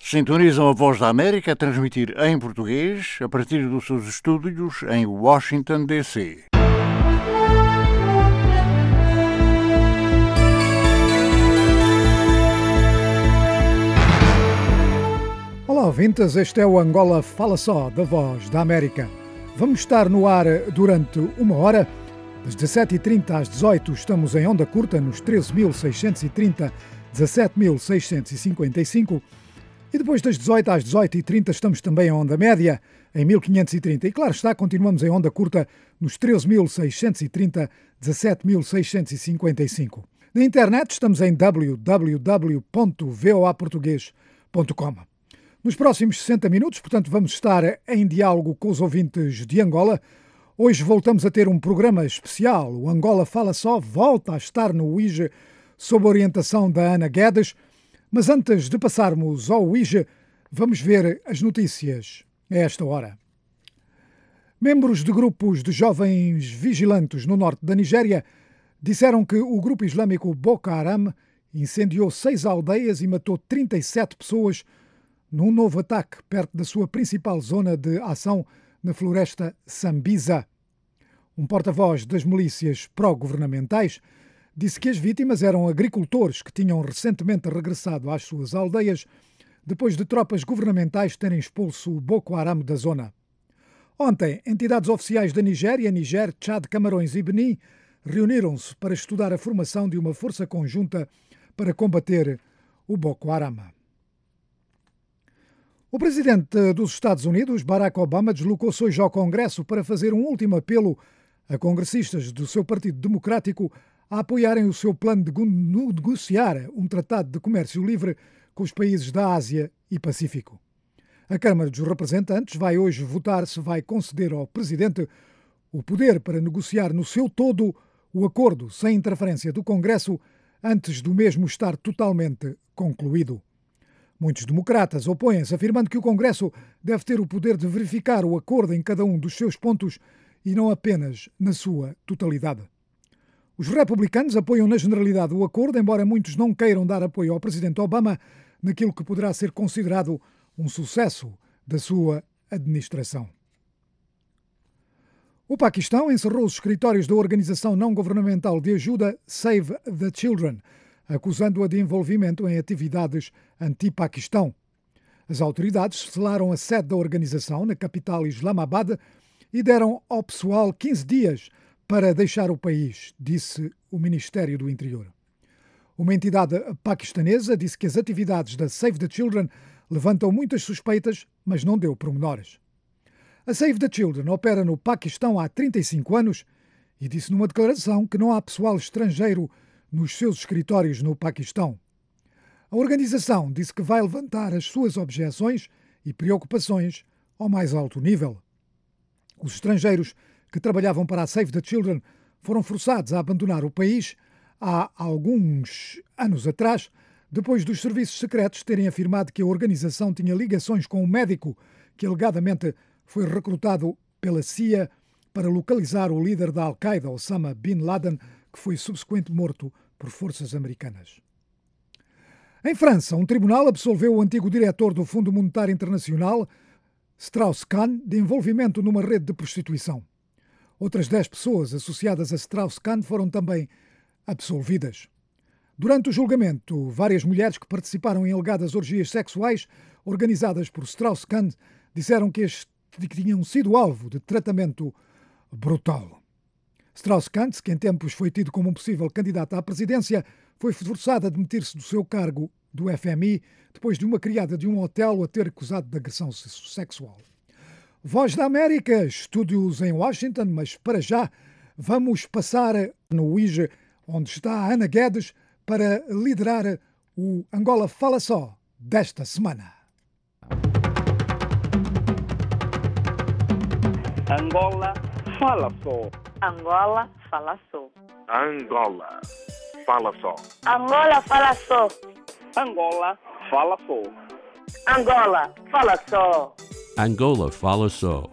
Sintonizam a Voz da América a transmitir em português a partir dos seus estúdios em Washington, D.C. Olá, ouvintes, este é o Angola Fala Só, da Voz da América. Vamos estar no ar durante uma hora. Das 17h30 às 18h estamos em onda curta nos 13.630, 17.655 e depois das 18 às 18h30 estamos também em onda média em 1530 e claro está, continuamos em onda curta nos 13.630, 17.655. Na internet estamos em www.voaportugues.com. Nos próximos 60 minutos, portanto, vamos estar em diálogo com os ouvintes de Angola. Hoje voltamos a ter um programa especial. O Angola Fala Só volta a estar no WIJE sob a orientação da Ana Guedes. Mas antes de passarmos ao WIJE, vamos ver as notícias a esta hora. Membros de grupos de jovens vigilantes no norte da Nigéria disseram que o grupo islâmico Boko Haram incendiou 6 aldeias e matou 37 pessoas num novo ataque perto da sua principal zona de ação na floresta Sambisa. Um porta-voz das milícias pró-governamentais disse que as vítimas eram agricultores que tinham recentemente regressado às suas aldeias depois de tropas governamentais terem expulso o Boko Haram da zona. Ontem, entidades oficiais da Nigéria, Niger, Tchad, Camarões e Benin reuniram-se para estudar a formação de uma força conjunta para combater o Boko Haram. O presidente dos Estados Unidos, Barack Obama, deslocou-se hoje ao Congresso para fazer um último apelo a congressistas do seu Partido Democrático a apoiarem o seu plano de negociar um tratado de comércio livre com os países da Ásia e Pacífico. A Câmara dos Representantes vai hoje votar se vai conceder ao presidente o poder para negociar no seu todo o acordo sem interferência do Congresso antes do mesmo estar totalmente concluído. Muitos democratas opõem-se, afirmando que o Congresso deve ter o poder de verificar o acordo em cada um dos seus pontos e não apenas na sua totalidade. Os republicanos apoiam na generalidade o acordo, embora muitos não queiram dar apoio ao presidente Obama naquilo que poderá ser considerado um sucesso da sua administração. O Paquistão encerrou os escritórios da organização não-governamental de ajuda Save the Children, acusando-a de envolvimento em atividades anti-Paquistão. As autoridades selaram a sede da organização na capital Islamabad e deram ao pessoal 15 dias para deixar o país, disse o Ministério do Interior. Uma entidade paquistanesa disse que as atividades da Save the Children levantam muitas suspeitas, mas não deu pormenores. A Save the Children opera no Paquistão há 35 anos e disse numa declaração que não há pessoal estrangeiro nos seus escritórios no Paquistão. A organização disse que vai levantar as suas objeções e preocupações ao mais alto nível. Os estrangeiros que trabalhavam para a Save the Children foram forçados a abandonar o país há alguns anos atrás, depois dos serviços secretos terem afirmado que a organização tinha ligações com um médico que alegadamente foi recrutado pela CIA para localizar o líder da Al-Qaeda, Osama Bin Laden, que foi subsequentemente morto por forças americanas. Em França, um tribunal absolveu o antigo diretor do Fundo Monetário Internacional, Strauss-Kahn, de envolvimento numa rede de prostituição. Outras 10 pessoas associadas a Strauss-Kahn foram também absolvidas. Durante o julgamento, várias mulheres que participaram em alegadas orgias sexuais organizadas por Strauss-Kahn disseram que tinham sido alvo de tratamento brutal. Strauss-Kahn, que em tempos foi tido como um possível candidato à presidência, foi forçado a demitir-se do seu cargo do FMI depois de uma criada de um hotel o ter acusado de agressão sexual. Voz da América, estúdios em Washington, mas para já vamos passar no WIJE, onde está a Ana Guedes, para liderar o Angola Fala Só desta semana. Angola Fala Só. Angola Fala Só. Angola Fala Só. Angola Fala Só. Angola Fala Só. Angola Fala Só. Angola Fala Só.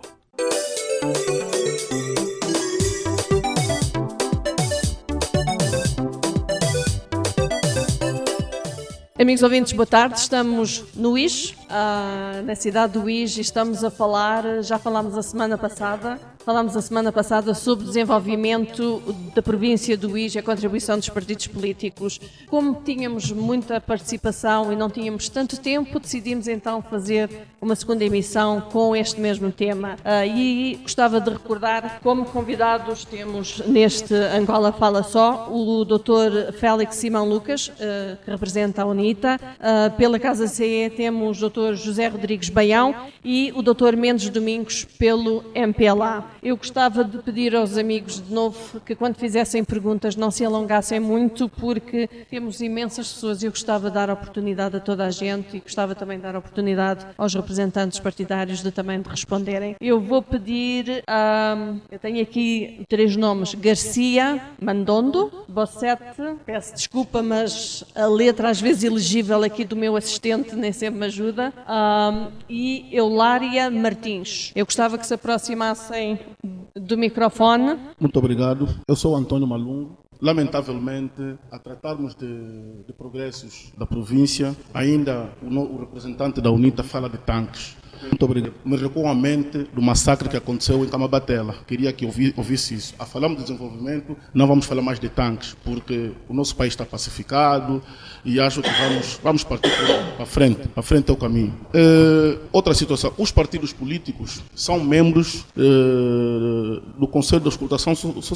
Amigos ouvintes, boa tarde. Estamos no IJ, na cidade do IJ, e estamos a falar, já falámos a semana passada sobre o desenvolvimento da província do IJ e a contribuição dos partidos políticos. Como tínhamos muita participação e não tínhamos tanto tempo, decidimos então fazer uma segunda emissão com este mesmo tema. E gostava de recordar, como convidados temos neste Angola Fala Só, o Dr. Félix Simão Lucas, que representa a UNITA. Pela Casa CE temos o Dr. José Rodrigues Baião e o Dr. Mendes Domingos pelo MPLA. Eu gostava de pedir aos amigos de novo que quando fizessem perguntas não se alongassem muito, porque temos imensas pessoas e eu gostava de dar oportunidade a toda a gente e gostava também de dar oportunidade aos representantes partidários também de responderem. Eu vou pedir, eu tenho aqui 3 nomes: Garcia, Mandondo, Bossete, peço desculpa, mas a letra às vezes ilegível aqui do meu assistente nem sempre me ajuda, e Eulária Martins. Eu gostava que se aproximassem do microfone. Muito obrigado. Eu sou Antônio Malungo. Lamentavelmente, a tratarmos de progressos da província, ainda o representante da UNITA fala de tanques. Muito obrigado. Me recuo à mente do massacre que aconteceu em Camabatela. Queria que ouvisse isso. A falarmos de desenvolvimento, não vamos falar mais de tanques, porque o nosso país está pacificado e acho que vamos partir para frente. Para frente é o caminho. Outra situação. Os partidos políticos são membros do Conselho de Concertação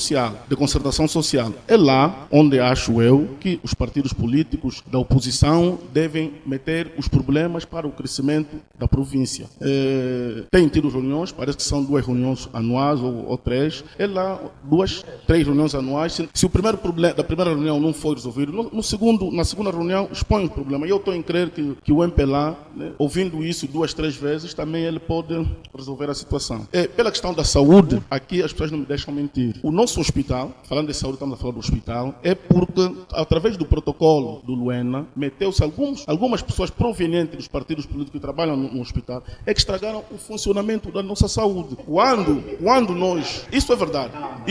Social. É lá onde acho eu que os partidos políticos da oposição devem meter os problemas para o crescimento da província. Tem tido reuniões, parece que são 2 reuniões anuais ou 3. É lá 2, 3 reuniões anuais. Se o primeiro problema da primeira reunião não foi resolvido, na segunda reunião expõe o problema. E eu estou em crer que o MPLA, né, ouvindo isso 2, 3 vezes, também ele pode resolver a situação. Pela questão da saúde, aqui as pessoas não me deixam mentir. O nosso hospital, falando de saúde, estamos a falar do hospital, é porque através do protocolo do Luena, meteu-se algumas pessoas provenientes dos partidos políticos que trabalham no hospital, é que estragaram o funcionamento da nossa saúde. Quando nós... Isto é verdade,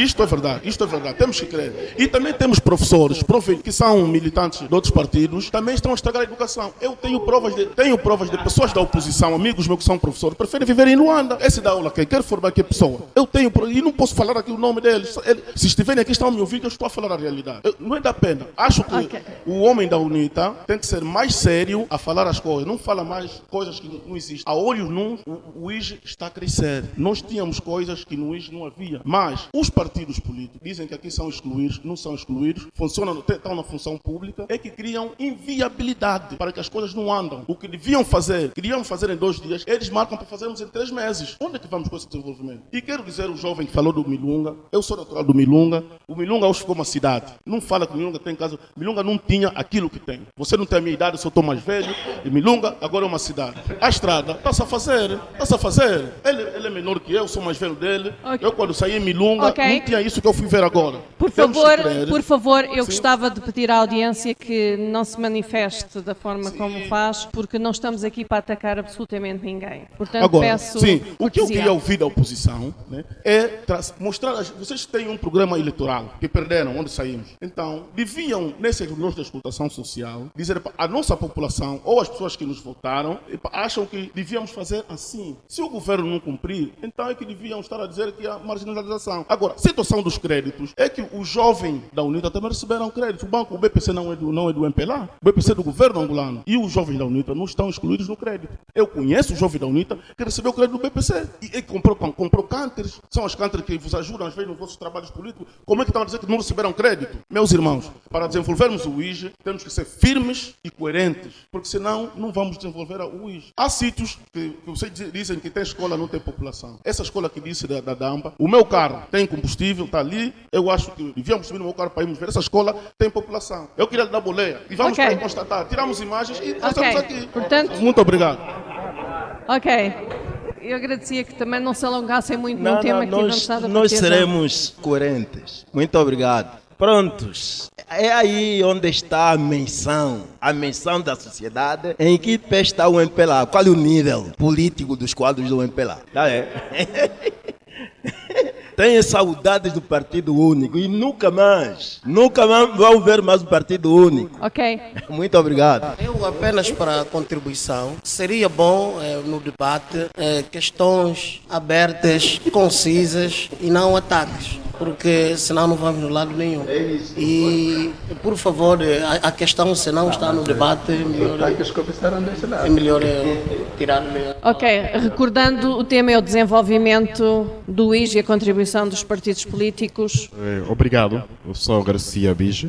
temos que crer. E também temos professores que são militantes de outros partidos, também estão a estragar a educação. Eu tenho provas de pessoas da oposição, amigos meus que são professores, preferem viver em Luanda. Esse da aula quer formar aqui a pessoa. Eu tenho, e não posso falar aqui o nome deles. Se estiverem aqui, estão a me ouvir, eu estou a falar a realidade. Não é da pena. Acho que o homem da UNITA tem que ser mais sério a falar as coisas. Não fala mais coisas que não existem. A olhos nus, o IJ está a crescer. Nós tínhamos coisas que no IJ não havia. Mas os partidos políticos dizem que aqui são excluídos, não são excluídos, estão na função pública, é que criam inviabilidade para que as coisas não andam. O que queriam fazer em 2 dias, eles marcam para fazermos em 3 meses. Onde é que vamos com esse desenvolvimento? E quero dizer, o jovem que falou do Milunga, eu sou natural do Milunga, o Milunga hoje ficou uma cidade. Não fala que o Milunga tem casa, Milunga não tinha aquilo que tem. Você não tem a minha idade, eu sou mais velho, e Milunga agora é uma cidade. A estrada está-se a fazer. Ele é menor que eu, sou mais velho dele. Okay. Eu quando saí em Milunga, não tinha isso que eu fui ver agora. Por favor, eu gostava de pedir à audiência que não se manifeste da forma como faz, porque não estamos aqui para atacar absolutamente ninguém. Portanto, agora, peço... o que eu queria ouvir da oposição, né, é mostrar... Vocês têm um programa eleitoral que perderam, onde saímos. Então, deviam, nessas reuniões de escutação social, dizer para a nossa população, ou as pessoas que nos votaram, acham que devíamos fazer assim. Se o governo não cumprir, então é que deviam estar a dizer que há marginalização. Agora, a situação dos créditos é que os jovens da UNITA também receberam crédito. O BPC não é do MPLA, o BPC é do governo angolano. E os jovens da UNITA não estão excluídos no crédito. Eu conheço o jovem da UNITA que recebeu crédito do BPC. E comprou cânteres. São as cânteres que vos ajudam às vezes nos vossos trabalhos políticos. Como é que estão a dizer que não receberam crédito? Meus irmãos, para desenvolvermos o IJ, temos que ser firmes e coerentes, porque senão não vamos desenvolver o IJ. Há sítios que vocês dizem que tem escola, não tem população. Essa escola que disse da Damba, o meu carro tem combustível, está ali, eu acho que devíamos subir no meu carro para irmos ver. Essa escola tem população. Eu queria dar boleia e vamos para constatar. Tiramos imagens e estamos aqui. Portanto, muito obrigado. Eu agradecia que também não se alongassem muito no tema que vamos estar a debater. Nós seremos coerentes. Muito obrigado. Prontos. É aí onde está a menção da sociedade, em que pé está o MPLA. Qual é o nível político dos quadros do MPLA? têm saudades do Partido Único e nunca mais vão ver mais o Partido Único. Ok. Muito obrigado. Eu apenas para a contribuição, seria bom no debate questões abertas, concisas e não ataques, porque senão não vamos no lado nenhum. E, por favor, a questão, se não está no debate, é melhor tirar. Ok, recordando, o tema é o desenvolvimento do UIS e a contribuição dos partidos políticos. Obrigado, eu sou Garcia Bige.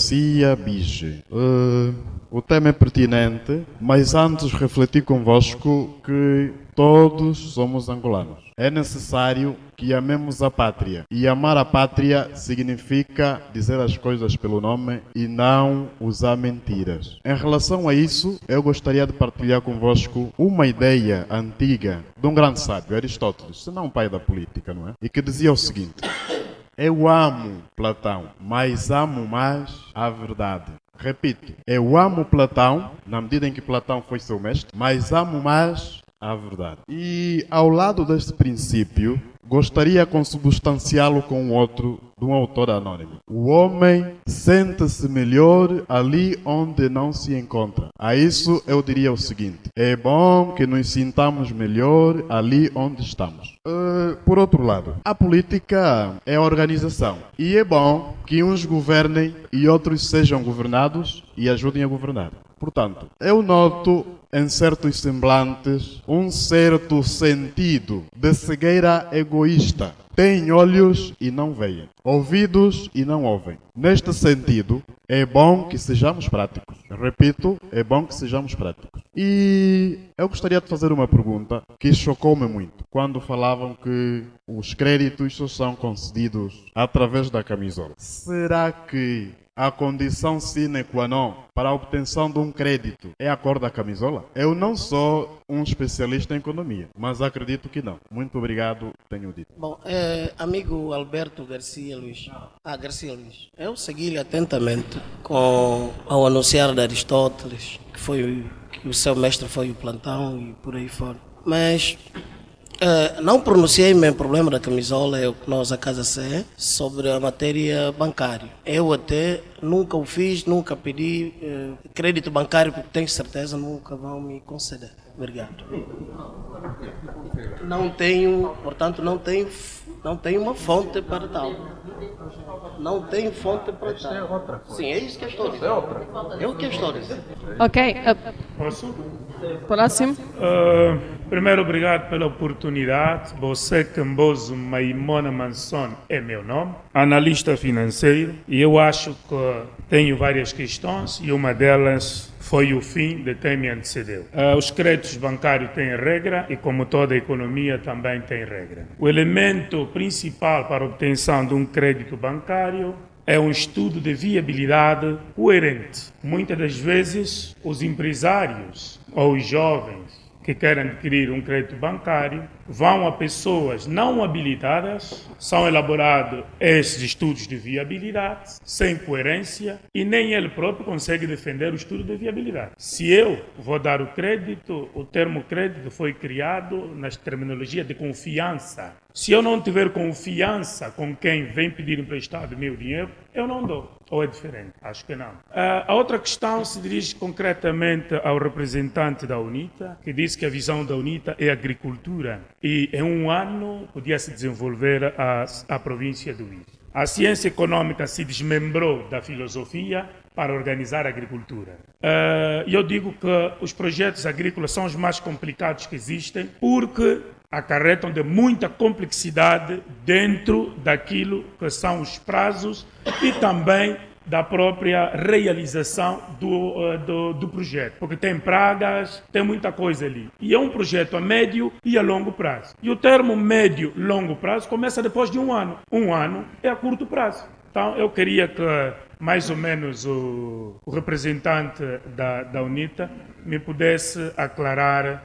O tema é pertinente, mas antes refletir convosco que todos somos angolanos. É necessário que amemos a pátria. E amar a pátria significa dizer as coisas pelo nome e não usar mentiras. Em relação a isso, eu gostaria de partilhar convosco uma ideia antiga de um grande sábio, Aristóteles, se não o pai da política, não é? E que dizia o seguinte: eu amo Platão, mas amo mais a verdade. Repito, eu amo Platão, na medida em que Platão foi seu mestre, mas amo mais a verdade. E ao lado deste princípio, gostaria de consubstanciá-lo com outro, de um autor anônimo. O homem sente-se melhor ali onde não se encontra. A isso eu diria o seguinte: é bom que nos sintamos melhor ali onde estamos. Por outro lado, a política é a organização. E é bom que uns governem e outros sejam governados e ajudem a governar. Portanto, eu noto em certos semblantes um certo sentido de cegueira egoísta. Têm olhos e não veem, ouvidos e não ouvem. Neste sentido, é bom que sejamos práticos. Repito, é bom que sejamos práticos. E eu gostaria de fazer uma pergunta que chocou-me muito, quando falavam que os créditos só são concedidos através da camisola. Será que a condição sine qua non para a obtenção de um crédito é a cor da camisola? Eu não sou um especialista em economia, mas acredito que não. Muito obrigado, tenho dito. Bom, amigo Alberto Garcia Luiz, eu segui-lhe atentamente ao anunciar de Aristóteles, que o seu mestre foi o Platão e por aí fora. Mas não pronunciei-me em problema da camisola, nós a Casa C, sobre a matéria bancária. Eu até nunca o fiz, nunca pedi crédito bancário, porque tenho certeza nunca vão me conceder. Obrigado. Não tenho, portanto, não tenho uma fonte para tal. Não tenho fonte para tal. É outra coisa. Sim, é isso que eu estou dizendo. É o que eu estou dizendo. Ok. Posso? Próximo. Primeiro, obrigado pela oportunidade. Você, Camboso Maimona Manson, é meu nome. Analista financeiro. E eu acho que tenho várias questões e uma delas foi o fim de quem me antecedeu. Os créditos bancários têm regra e, como toda a economia, também tem regra. O elemento principal para a obtenção de um crédito bancário é um estudo de viabilidade coerente. Muitas das vezes, os empresários ou os jovens que querem adquirir um crédito bancário vão a pessoas não habilitadas, são elaborados esses estudos de viabilidade sem coerência e nem ele próprio consegue defender o estudo de viabilidade. Se eu vou dar o crédito, o termo crédito foi criado nas terminologias de confiança. Se eu não tiver confiança com quem vem pedir emprestado meu dinheiro, eu não dou. Ou é diferente? Acho que não. A outra questão se dirige concretamente ao representante da UNITA, que disse que a visão da UNITA é agricultura. E em um ano podia-se desenvolver a província do IS. A ciência econômica se desmembrou da filosofia para organizar a agricultura. Eu digo que os projetos agrícolas são os mais complicados que existem porque acarretam de muita complexidade dentro daquilo que são os prazos e também da própria realização do projeto, porque tem pragas, tem muita coisa ali. E é um projeto a médio e a longo prazo. E o termo médio e longo prazo começa depois de um ano. Um ano é a curto prazo. Então, eu queria que, mais ou menos, o representante da UNITA me pudesse aclarar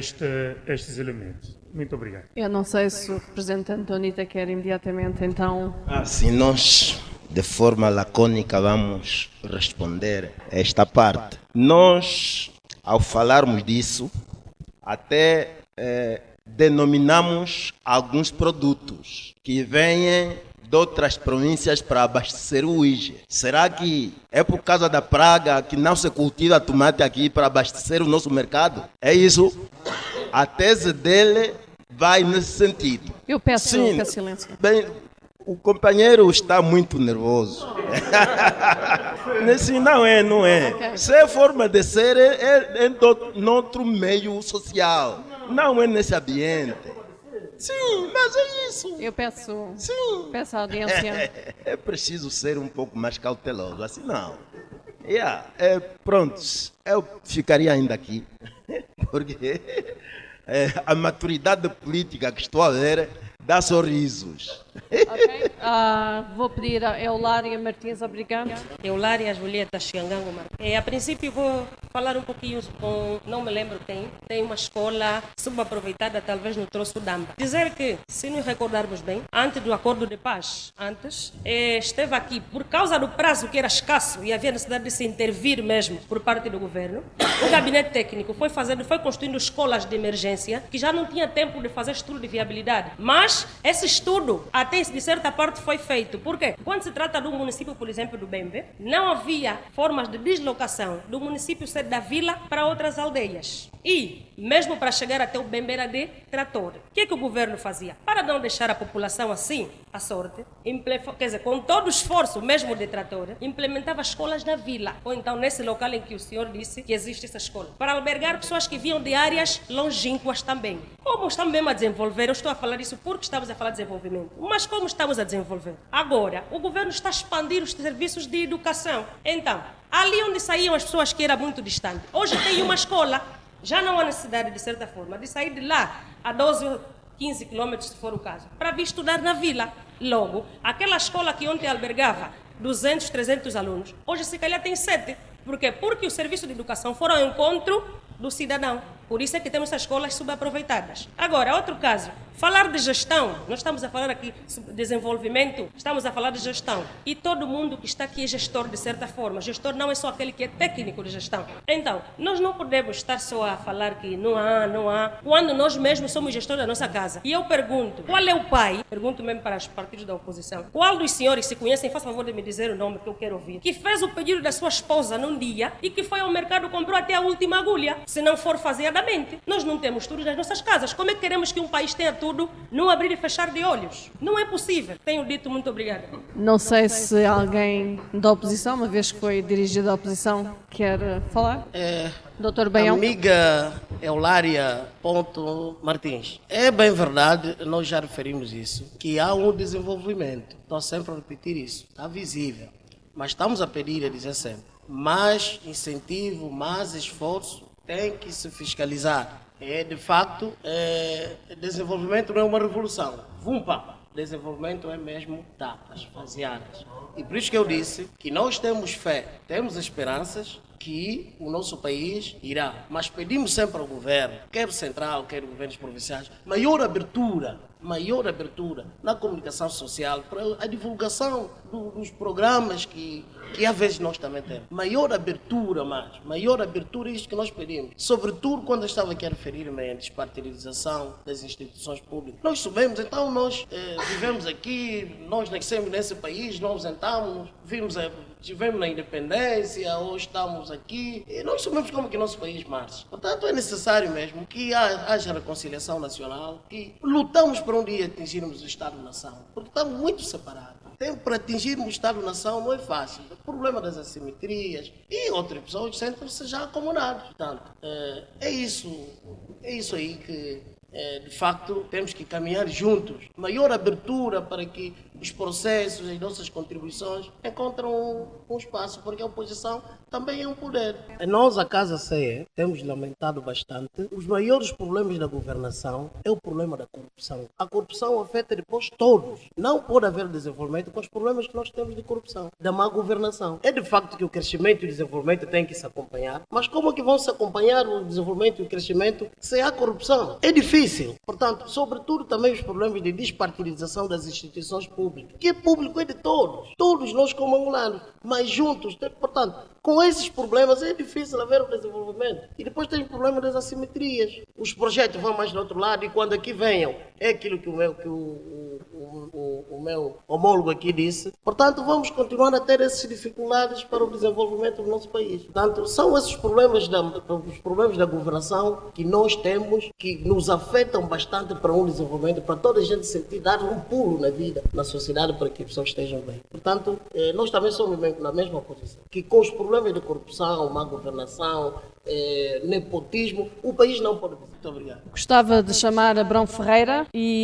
estes elementos. Muito obrigado. Eu não sei se o representante da UNITA quer imediatamente, então... Se nós, de forma lacônica, vamos responder a esta parte. Nós, ao falarmos disso, até denominamos alguns produtos que vêm de outras províncias para abastecer o Uíge. Será que é por causa da praga que não se cultiva tomate aqui para abastecer o nosso mercado? É isso. A tese dele vai nesse sentido. Eu peço silêncio. Bem, o companheiro está muito nervoso. Assim, não é. Okay. Se é forma de ser, é em outro meio social. Não é nesse ambiente. Sim, mas é isso. Eu peço a audiência. É preciso ser um pouco mais cauteloso, assim não. Pronto, eu ficaria ainda aqui, porque a maturidade política que estou a ver dá sorrisos. Ok, vou pedir a Eulária Martins, obrigado. Eulária Julieta Xiangango Martins. A princípio vou falar um pouquinho com, não me lembro quem, tem uma escola subaproveitada talvez no troço d'Amba. Dizer que, se nos recordarmos bem, antes do acordo de paz, esteve aqui, por causa do prazo que era escasso e havia necessidade de se intervir mesmo por parte do governo, o gabinete técnico foi construindo escolas de emergência que já não tinha tempo de fazer estudo de viabilidade. Mas esse estudo, até de certa parte, foi feito. Por quê? Quando se trata do município, por exemplo, do Bembe, não havia formas de deslocação do município ser da vila para outras aldeias. E, mesmo para chegar até o Bembe era de trator. O que o governo fazia? Para não deixar a população assim, à sorte, com todo o esforço mesmo de trator, implementava escolas na vila. Ou então nesse local em que o senhor disse que existe essa escola. Para albergar pessoas que vinham de áreas longínquas também. Como estamos mesmo a desenvolver, eu estou a falar isso porque estamos a falar de desenvolvimento. Mas como estamos a desenvolver? Agora, o governo está a expandir os serviços de educação. Então, ali onde saíam as pessoas que eram muito distantes, hoje tem uma escola, já não há necessidade, de certa forma, de sair de lá a 12 ou 15 quilômetros, se for o caso, para vir estudar na vila. Logo, aquela escola que ontem albergava 200, 300 alunos, hoje se calhar tem 7. Por quê? Porque o serviço de educação foi ao encontro do cidadão. Por isso é que temos essas escolas subaproveitadas. Agora, outro caso, falar de gestão, nós estamos a falar aqui de desenvolvimento, estamos a falar de gestão. E todo mundo que está aqui é gestor, de certa forma. Gestor não é só aquele que é técnico de gestão. Então, nós não podemos estar só a falar que não há, quando nós mesmos somos gestores da nossa casa. E eu pergunto, qual é o pai, pergunto mesmo para os partidos da oposição, qual dos senhores se conhecem, faça favor de me dizer o nome que eu quero ouvir, que fez o pedido da sua esposa num dia e que foi ao mercado e comprou até a última agulha, se não for faseadamente. Nós não temos tudo nas nossas casas. Como é que queremos que um país tenha tudo, não abrir e fechar de olhos? Não é possível. Tenho dito, muito obrigada. Não sei se alguém da oposição, uma vez que foi dirigido à oposição, quer falar? Doutor Baião. Amiga Eulária Martins, é bem verdade, nós já referimos isso, que há um desenvolvimento. Estou sempre a repetir isso. Está visível. Mas estamos a pedir, a dizer sempre, mais incentivo, mais esforço, tem que se fiscalizar. De facto, desenvolvimento não é uma revolução. Desenvolvimento é mesmo etapas, faseadas. E por isso que eu disse que nós temos fé, temos esperanças que o nosso país irá. Mas pedimos sempre ao governo, quer o central, quer os governos provinciais, maior abertura na comunicação social, para a divulgação dos programas que às vezes nós também temos. Maior abertura, é isso que nós pedimos. Sobretudo quando eu estava aqui a referir-me à despartidização das instituições públicas. Nós subimos, então nós vivemos aqui, nós nascemos nesse país, nós entramos, tivemos na independência, hoje estamos aqui, e nós sabemos como que nosso país marcha. Portanto, é necessário mesmo que haja reconciliação nacional, que lutamos para um dia atingirmos o Estado-nação, porque estamos muito separados. Para atingirmos o Estado-nação não é fácil. O problema das assimetrias e outros episódios sentem-se já acomodados. Portanto, é isso aí que, de facto, temos que caminhar juntos. Maior abertura para que os processos, as nossas contribuições encontram um espaço, porque a oposição também é um poder. Nós, a Casa CE, temos lamentado bastante. Os maiores problemas da governação é o problema da corrupção. A corrupção afeta depois todos. Não pode haver desenvolvimento com os problemas que nós temos de corrupção, da má governação. É de facto que o crescimento e o desenvolvimento têm que se acompanhar, mas como é que vão se acompanhar o desenvolvimento e o crescimento se há corrupção? É difícil difícil. Portanto, sobretudo também os problemas de despartidização das instituições públicas. Que é público é de todos. Todos nós como angolanos, mas juntos. Portanto, com esses problemas é difícil haver um desenvolvimento. E depois tem o problema das assimetrias. Os projetos vão mais do outro lado e quando aqui venham, é aquilo que o meu homólogo aqui disse. Portanto, vamos continuar a ter essas dificuldades para o desenvolvimento do nosso país. Portanto, são esses problemas da governação que nós temos, que nos afetam bastante para um desenvolvimento, para toda a gente sentir, dar um pulo na vida, na sociedade, para que as pessoas estejam bem. Portanto, nós também somos na mesma posição. Que com os problemas de corrupção, má governação, nepotismo, o país não pode vir. Muito obrigado. Gostava de chamar Abrão Ferreira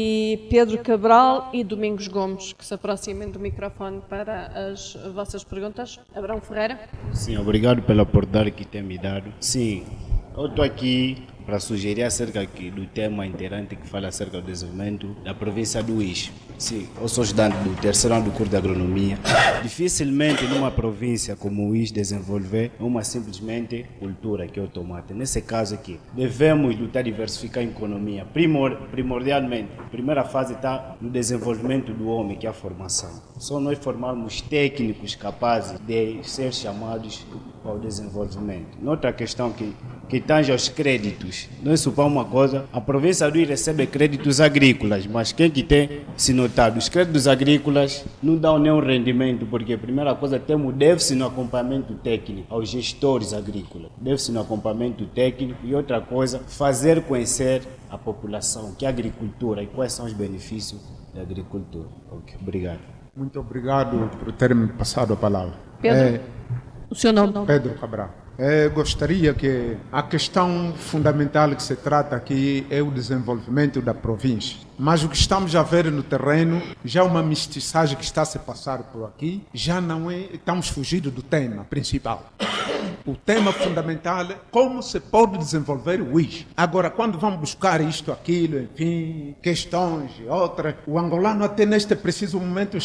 e Pedro Cabral e Domingos Gomes, que se aproximem do microfone para as vossas perguntas. Abrão Ferreira. Sim, obrigado pela oportunidade que tem me dado. Sim, eu estou aqui para sugerir acerca do tema inteirante que fala acerca do desenvolvimento da província do Uís. Sim, eu sou estudante do terceiro ano do curso de agronomia. Dificilmente numa província como o Uís desenvolver uma simplesmente cultura que é o tomate. Nesse caso aqui, devemos lutar diversificar a economia. Primordialmente, a primeira fase está no desenvolvimento do homem, que é a formação. Só nós formarmos técnicos capazes de ser chamados ao desenvolvimento. Outra questão que tange aos créditos. Nós supomos uma coisa, a província do Uís recebe créditos agrícolas, mas quem que tem se notado? Os créditos agrícolas não dão nenhum rendimento, porque a primeira coisa temos deve-se no acompanhamento técnico aos gestores agrícolas, deve-se no acompanhamento técnico e outra coisa, fazer conhecer a população que é a agricultura e quais são os benefícios da agricultura. Okay, obrigado. Muito obrigado por ter me passado a palavra. Pedro, o seu nome? Pedro Cabral. Gostaria que a questão fundamental que se trata aqui é o desenvolvimento da província. Mas o que estamos a ver no terreno já é uma mestiçagem que está a se passar por aqui. Já não é, estamos fugindo do tema principal. O tema fundamental é como se pode desenvolver o Uís. Agora, quando vamos buscar isto, aquilo, enfim, questões e outras, o angolano até neste preciso momento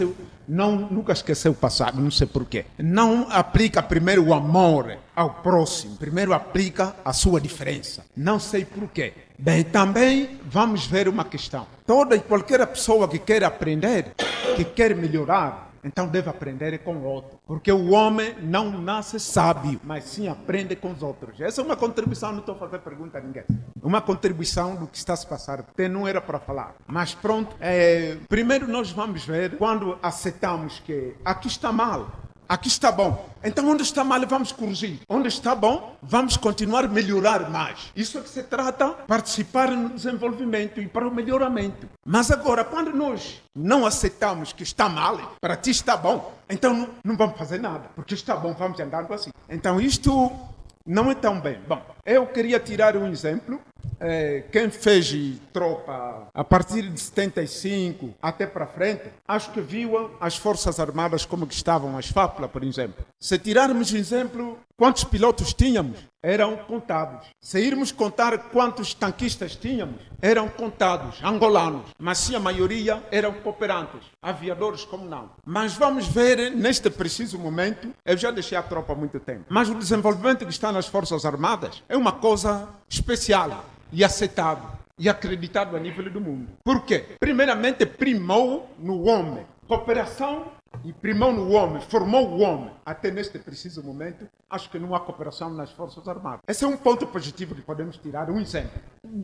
nunca esqueceu o passado, não sei porquê. Não aplica primeiro o amor ao próximo, primeiro aplica a sua diferença. Não sei porquê. Bem, também vamos ver uma questão. Toda e qualquer pessoa que quer aprender, que quer melhorar, então deve aprender com o outro. Porque o homem não nasce sábio, mas sim aprende com os outros. Essa é uma contribuição, não estou a fazer pergunta a ninguém. Uma contribuição do que está a se passar, porque não era para falar. Mas pronto, primeiro nós vamos ver quando aceitamos que aqui está mal, aqui está bom. Então onde está mal vamos corrigir. Onde está bom, vamos continuar a melhorar mais. Isso é que se trata, participar no desenvolvimento e para o melhoramento. Mas agora, quando nós não aceitamos que está mal, para ti está bom, então não vamos fazer nada. Porque está bom, vamos andando assim. Então isto não é tão bem. Bom, eu queria tirar um exemplo. Quem fez tropa a partir de 75 até para frente, acho que viu as Forças Armadas como que estavam, as FAPLA, por exemplo. Se tirarmos exemplo, quantos pilotos tínhamos? Eram contados. Se irmos contar quantos tanquistas tínhamos, eram contados, angolanos. Mas sim, a maioria eram cooperantes, aviadores como não. Mas vamos ver, neste preciso momento, eu já deixei a tropa há muito tempo, mas o desenvolvimento que está nas Forças Armadas é uma coisa especial e aceitável e acreditado a nível do mundo. Por quê? Primeiramente, primou no homem. Cooperação e primou no homem, formou o homem. Até neste preciso momento, acho que não há cooperação nas Forças Armadas. Esse é um ponto positivo que podemos tirar, um exemplo.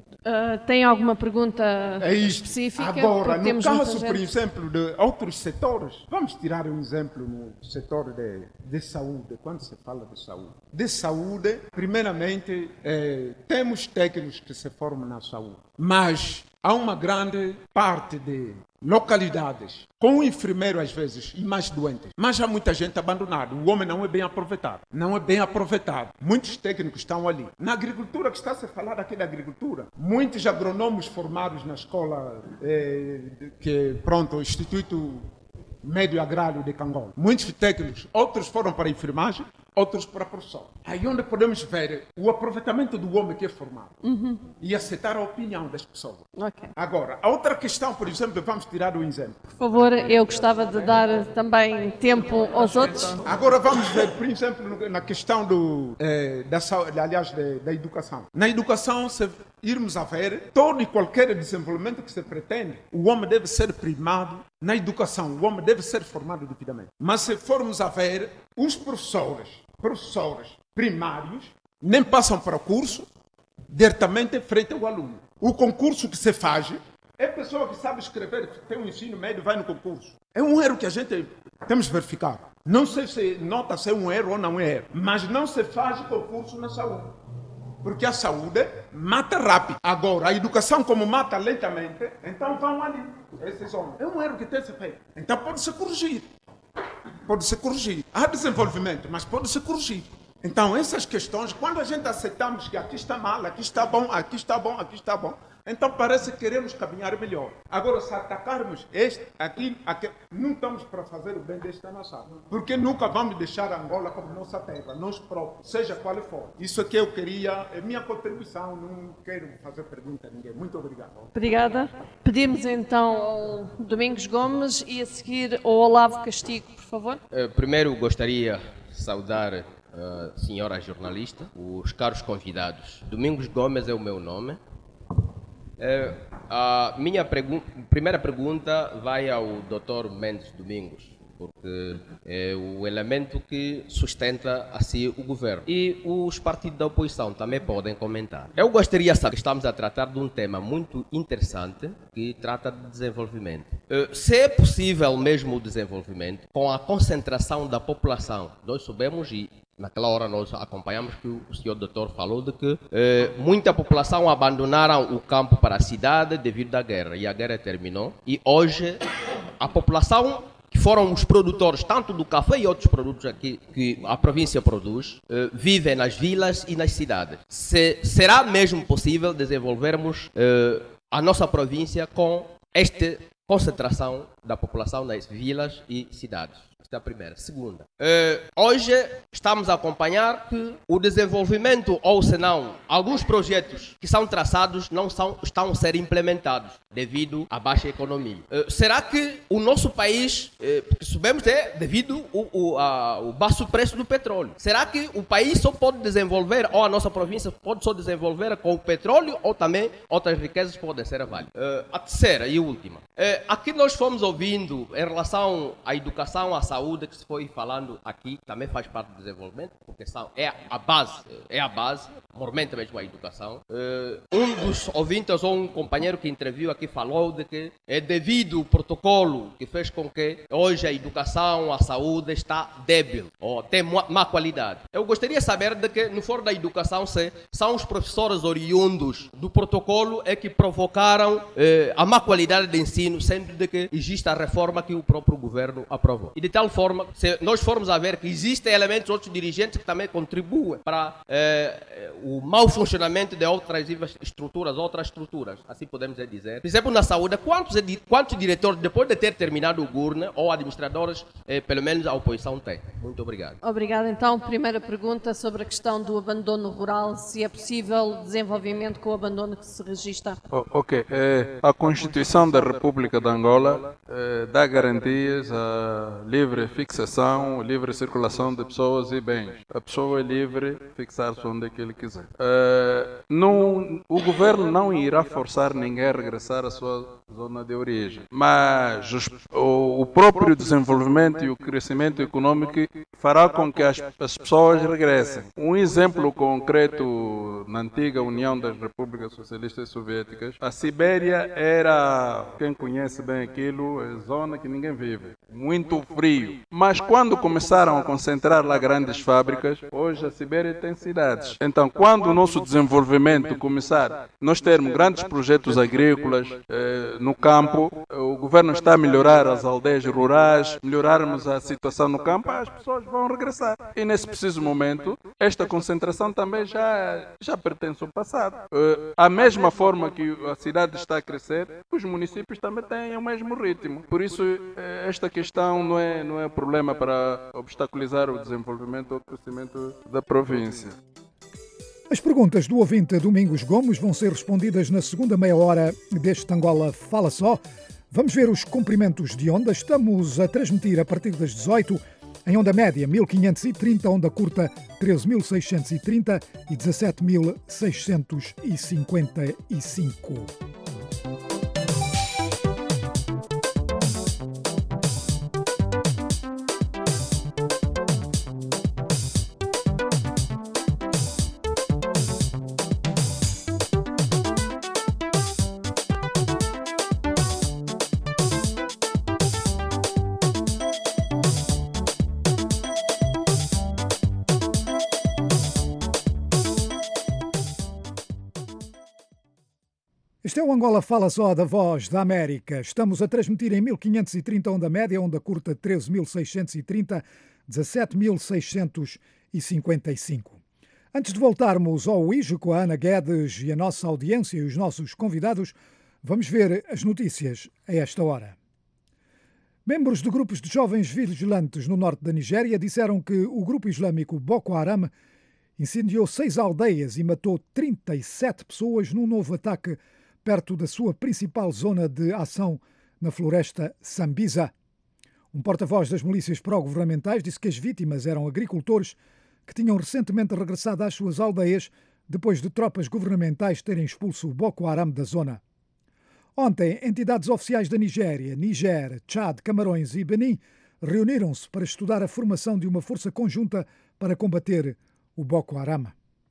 Tem alguma pergunta específica? Agora, no caso, por exemplo, de outros setores, vamos tirar um exemplo no setor de saúde, quando se fala de saúde. De saúde, primeiramente, temos técnicos que se formam na saúde, mas há uma grande parte de localidades com o enfermeiro às vezes e mais doentes, mas há muita gente abandonada. O homem não é bem aproveitado, não é bem aproveitado. Muitos técnicos estão ali. Na agricultura, que está a se falar aqui da agricultura, muitos agrônomos formados na escola o Instituto Médio Agrário de Cangola. Muitos técnicos, outros foram para a enfermagem, outros para a profissão. Aí onde podemos ver o aproveitamento do homem que é formado e aceitar a opinião das pessoas. Okay. Agora, a outra questão, por exemplo, vamos tirar um exemplo. Por favor, eu gostava de dar também tempo aos outros. Agora vamos ver, por exemplo, na questão da educação. Na educação, irmos a ver todo e qualquer desenvolvimento que se pretende, o homem deve ser primado na educação, o homem deve ser formado devidamente. Mas se formos a ver, os professores primários nem passam para o curso diretamente frente ao aluno. O concurso que se faz é a pessoa que sabe escrever, que tem um ensino médio, vai no concurso. É um erro que a gente temos verificado. Não sei se nota se é um erro ou não é erro, mas não se faz concurso na saúde. Porque a saúde mata rápido. Agora, a educação como mata lentamente, então vão ali. Esses homens. É um erro que tem que ser feito. Então pode-se corrigir. Pode-se corrigir. Há desenvolvimento, mas pode-se corrigir. Então, essas questões, quando a gente aceitamos que aqui está mal, aqui está bom, aqui está bom, aqui está bom, então parece que queremos caminhar melhor. Agora, se atacarmos este, aqui, não estamos para fazer o bem desta nação. Porque nunca vamos deixar Angola como nossa terra, nós próprios, seja qual for. Isso é que eu queria, é minha contribuição, não quero fazer pergunta a ninguém. Muito obrigado. Obrigada. Pedimos então ao Domingos Gomes e a seguir ao Olavo Castigo, por favor. Primeiro gostaria de saudar a senhora jornalista, os caros convidados. Domingos Gomes é o meu nome. A minha primeira pergunta vai ao Dr. Mendes Domingos, porque é o elemento que sustenta assim o governo. E os partidos da oposição também podem comentar. Eu gostaria de saber que estamos a tratar de um tema muito interessante que trata de desenvolvimento. Se é possível mesmo o desenvolvimento com a concentração da população, nós soubemos e naquela hora nós acompanhamos que o senhor doutor falou de que muita população abandonaram o campo para a cidade devido à guerra. E a guerra terminou. E hoje a população, que foram os produtores tanto do café e outros produtos aqui que a província produz, vivem nas vilas e nas cidades. Será mesmo possível desenvolvermos a nossa província com esta concentração da população nas vilas e cidades? Esta é a primeira. Segunda, hoje estamos a acompanhar que o desenvolvimento, ou senão, alguns projetos que são traçados não estão a ser implementados devido à baixa economia. Será que o nosso país, porque sabemos devido ao baixo preço do petróleo, será que o país só pode desenvolver, ou a nossa província pode só desenvolver com o petróleo, ou também outras riquezas podem ser válidas? A terceira e última. Aqui nós fomos ouvindo em relação à educação, à saúde, que se foi falando aqui, também faz parte do desenvolvimento, porque é a base, normalmente mesmo a educação. Um dos ouvintes ou um companheiro que interviu aqui falou de que é devido ao protocolo que fez com que hoje a educação, a saúde está débil, ou tem má qualidade. Eu gostaria de saber de que no foro da educação se são os professores oriundos do protocolo é que provocaram a má qualidade de ensino, sendo de que existe a reforma que o próprio governo aprovou. E de tal forma, se nós formos a ver que existem elementos, outros dirigentes que também contribuem para o mau funcionamento de outras estruturas, assim podemos dizer. Por exemplo, na saúde, quantos diretores, depois de ter terminado o GURNE, ou administradores, pelo menos a oposição tem? Muito obrigado. Obrigada. Então, primeira pergunta sobre a questão do abandono rural, se é possível desenvolvimento com o abandono que se registra. Ok. A Constituição da República de Angola dá garantias à livre fixação, livre circulação de pessoas e bens. A pessoa é livre de fixar-se onde que ele quiser. O governo não irá forçar ninguém a regressar à sua zona de origem, mas o próprio desenvolvimento e o crescimento econômico fará com que as pessoas regressem. Um exemplo concreto na antiga União das Repúblicas Socialistas Soviéticas, a Sibéria era, quem conhece bem aquilo, é zona que ninguém vive, muito frio. Mas quando começaram a concentrar lá grandes fábricas, hoje a Sibéria tem cidades. Então, quando o nosso desenvolvimento começar, nós termos grandes projetos agrícolas no campo, o governo está a melhorar as aldeias rurais, melhorarmos a situação no campo, as pessoas vão regressar. E nesse preciso momento, esta concentração também já pertence ao passado. A mesma forma que a cidade está a crescer, os municípios também têm o mesmo ritmo. Por isso, esta questão não é problema para obstaculizar o desenvolvimento ou o crescimento da província. As perguntas do ouvinte Domingos Gomes vão ser respondidas na segunda meia hora deste Angola Fala Só. Vamos ver os comprimentos de onda. Estamos a transmitir a partir das 18 Em onda média 1530, onda curta 13.630 e 17.655. Este é o Angola Fala Só da Voz da América. Estamos a transmitir em 1530 onda média, onda curta 13.630, 17.655. Antes de voltarmos ao UIJ com a Ana Guedes e a nossa audiência e os nossos convidados, vamos ver as notícias a esta hora. Membros de grupos de jovens vigilantes no norte da Nigéria disseram que o grupo islâmico Boko Haram incendiou 6 aldeias e matou 37 pessoas num novo ataque perto da sua principal zona de ação na floresta Sambisa. Um porta-voz das milícias pró-governamentais disse que as vítimas eram agricultores que tinham recentemente regressado às suas aldeias depois de tropas governamentais terem expulso o Boko Haram da zona. Ontem, entidades oficiais da Nigéria, Níger, Tchad, Camarões e Benin reuniram-se para estudar a formação de uma força conjunta para combater o Boko Haram.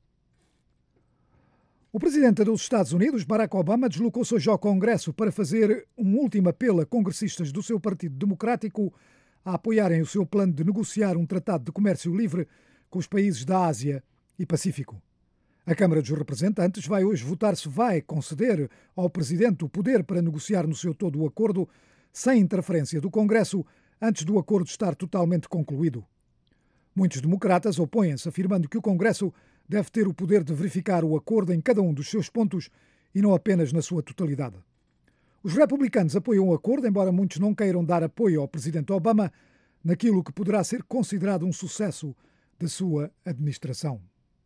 O presidente dos Estados Unidos, Barack Obama, deslocou-se hoje ao Congresso para fazer um último apelo a congressistas do seu Partido Democrático a apoiarem o seu plano de negociar um tratado de comércio livre com os países da Ásia e Pacífico. A Câmara dos Representantes vai hoje votar se vai conceder ao presidente o poder para negociar no seu todo o acordo, sem interferência do Congresso, antes do acordo estar totalmente concluído. Muitos democratas opõem-se, afirmando que o Congresso deve ter o poder de verificar o acordo em cada um dos seus pontos e não apenas na sua totalidade. Os republicanos apoiam o acordo, embora muitos não queiram dar apoio ao presidente Obama naquilo que poderá ser considerado um sucesso da sua administração.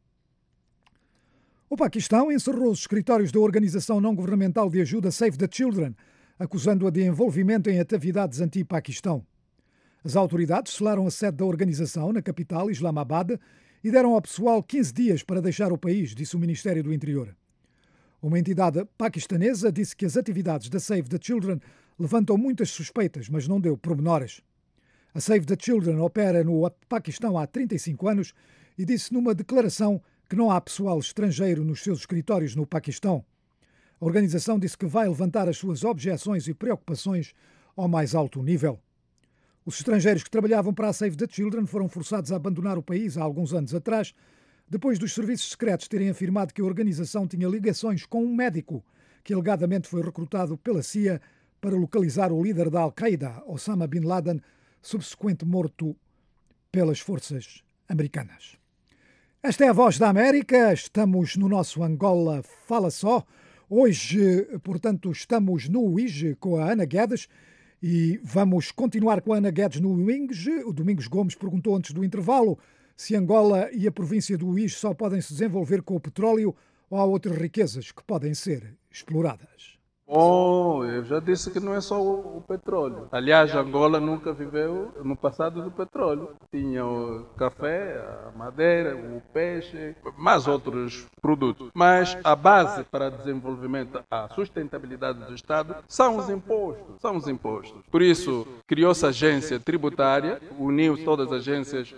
O Paquistão encerrou os escritórios da organização não-governamental de ajuda Save the Children, acusando-a de envolvimento em atividades anti-Paquistão. As autoridades selaram a sede da organização na capital, Islamabad, e deram ao pessoal 15 dias para deixar o país, disse o Ministério do Interior. Uma entidade paquistanesa disse que as atividades da Save the Children levantam muitas suspeitas, mas não deu pormenores. A Save the Children opera no Paquistão há 35 anos e disse numa declaração que não há pessoal estrangeiro nos seus escritórios no Paquistão. A organização disse que vai levantar as suas objeções e preocupações ao mais alto nível. Os estrangeiros que trabalhavam para a Save the Children foram forçados a abandonar o país há alguns anos atrás, depois dos serviços secretos terem afirmado que a organização tinha ligações com um médico que alegadamente foi recrutado pela CIA para localizar o líder da Al-Qaeda, Osama Bin Laden, subsequente morto pelas forças americanas. Esta é a Voz da América, estamos no nosso Angola Fala Só. Hoje, portanto, estamos no UIJ com a Ana Guedes e vamos continuar com a Ana Guedes no UIJ. O Domingos Gomes perguntou antes do intervalo se Angola e a província do UIJ só podem se desenvolver com o petróleo ou há outras riquezas que podem ser exploradas. Bom, eu já disse que não é só o petróleo. Aliás, Angola nunca viveu no passado do petróleo. Tinha o café, a madeira, o peixe, mais outros produtos. Mas a base para desenvolvimento, a sustentabilidade do Estado, são os impostos. São os impostos. Por isso, criou-se a agência tributária, uniu todas as agências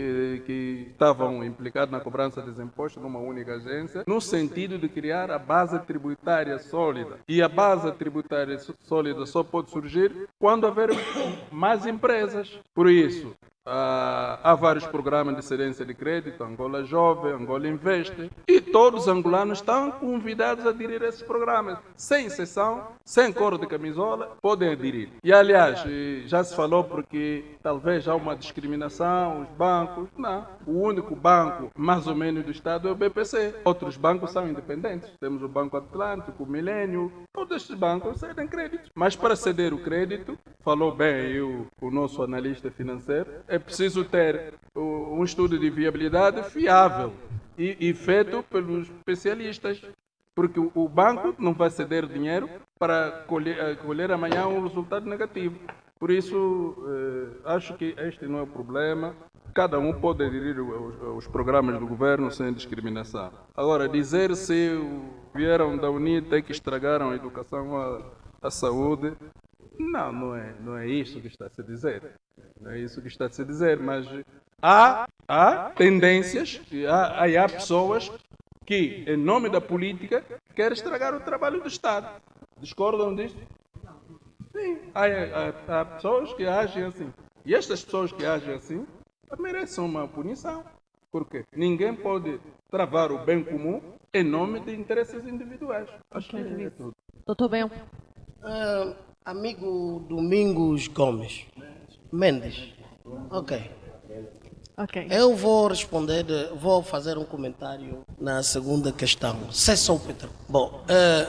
que estavam implicadas na cobrança dos impostos numa única agência, no sentido de criar a base tributária sólida. E a base tributária sólida só pode surgir quando houver mais empresas. Por isso, há vários programas de cedência de crédito, Angola Jovem, Angola Investe, e todos os angolanos estão convidados a aderir a esses programas, sem exceção, sem cor de camisola, podem aderir. E aliás, já se falou porque talvez há uma discriminação, os bancos, não. O único banco mais ou menos do Estado é o BPC. Outros bancos são independentes. Temos o Banco Atlântico, o Milênio, todos estes bancos cedem crédito. Mas para ceder o crédito, falou bem o nosso analista financeiro, é preciso ter um estudo de viabilidade fiável e feito pelos especialistas, porque o banco não vai ceder dinheiro para colher amanhã um resultado negativo. Por isso, acho que este não é o problema. Cada um pode aderir aos programas do governo sem discriminação. Agora, dizer se vieram da UNITA que estragaram a educação, a saúde, não é isso que está a se dizer. Não é isso que está a se dizer, mas há tendências, há pessoas que, em nome da política, querem estragar o trabalho do Estado. Discordam disso? Sim, há pessoas que agem assim. E estas pessoas que agem assim merecem uma punição. Porque ninguém pode travar o bem comum em nome de interesses individuais. Acho que é tudo. Doutor Bem. Amigo Domingos Gomes. Mendes. Ok. Eu vou responder, vou fazer um comentário na segunda questão. Cessou o petróleo. Bom,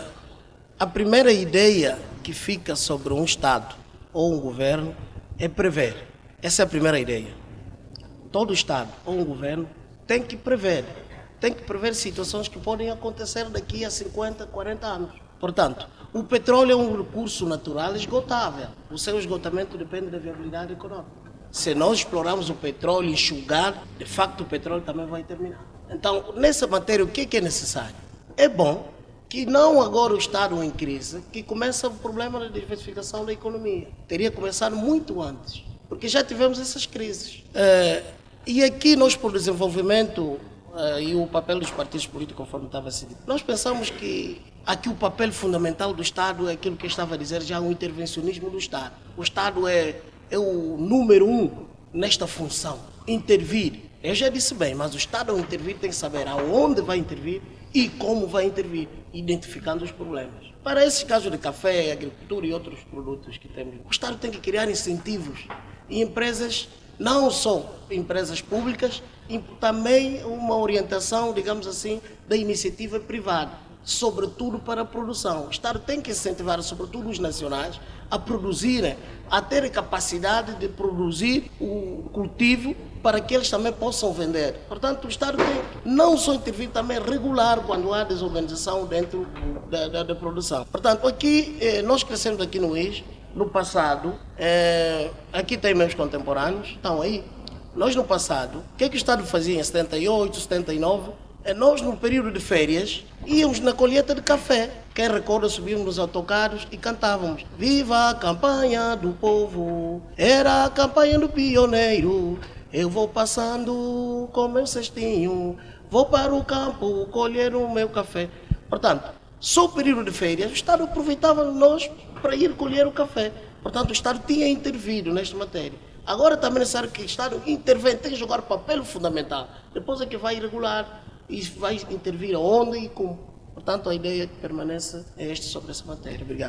a primeira ideia que fica sobre um Estado ou um governo é prever. Essa é a primeira ideia. Todo Estado ou um governo tem que prever situações que podem acontecer daqui a 50, 40 anos. Portanto, o petróleo é um recurso natural esgotável. O seu esgotamento depende da viabilidade econômica. Se nós explorarmos o petróleo e enxugar, de facto o petróleo também vai terminar. Então, nessa matéria, o que é necessário? É bom que não agora o Estado em crise, que começa o problema da diversificação da economia. Teria começado muito antes, porque já tivemos essas crises. E aqui nós, por desenvolvimento, e o papel dos partidos políticos, conforme estava se dito, nós pensamos que aqui o papel fundamental do Estado é aquilo que eu estava a dizer já, o intervencionismo do Estado. O Estado é o número 1 nesta função, intervir. Eu já disse bem, mas o Estado ao intervir tem que saber aonde vai intervir e como vai intervir, identificando os problemas. Para esses casos de café, agricultura e outros produtos que temos, o Estado tem que criar incentivos e empresas, não só empresas públicas, e também uma orientação, digamos assim, da iniciativa privada, sobretudo para a produção. O Estado tem que incentivar, sobretudo os nacionais, a produzirem, a terem capacidade de produzir o cultivo para que eles também possam vender. Portanto, o Estado tem não só intervir, também regular quando há desorganização dentro da produção. Portanto, aqui, nós crescemos aqui no IS, no passado, aqui tem meus contemporâneos, estão aí. Nós no passado, o que o Estado fazia em 78, 79? Nós no período de férias íamos na colheita de café. Quem recorda, subíamos nos autocarros e cantávamos: viva a campanha do povo, era a campanha do pioneiro. Eu vou passando com meu cestinho, vou para o campo colher o meu café. Portanto, só o período de férias, o Estado aproveitava nós para ir colher o café. Portanto, o Estado tinha intervido nesta matéria. Agora também é necessário que o Estado intervenha, tem que jogar papel fundamental. Depois é que vai regular e vai intervir aonde e como. Portanto, a ideia que permanece é esta sobre essa matéria. Obrigado.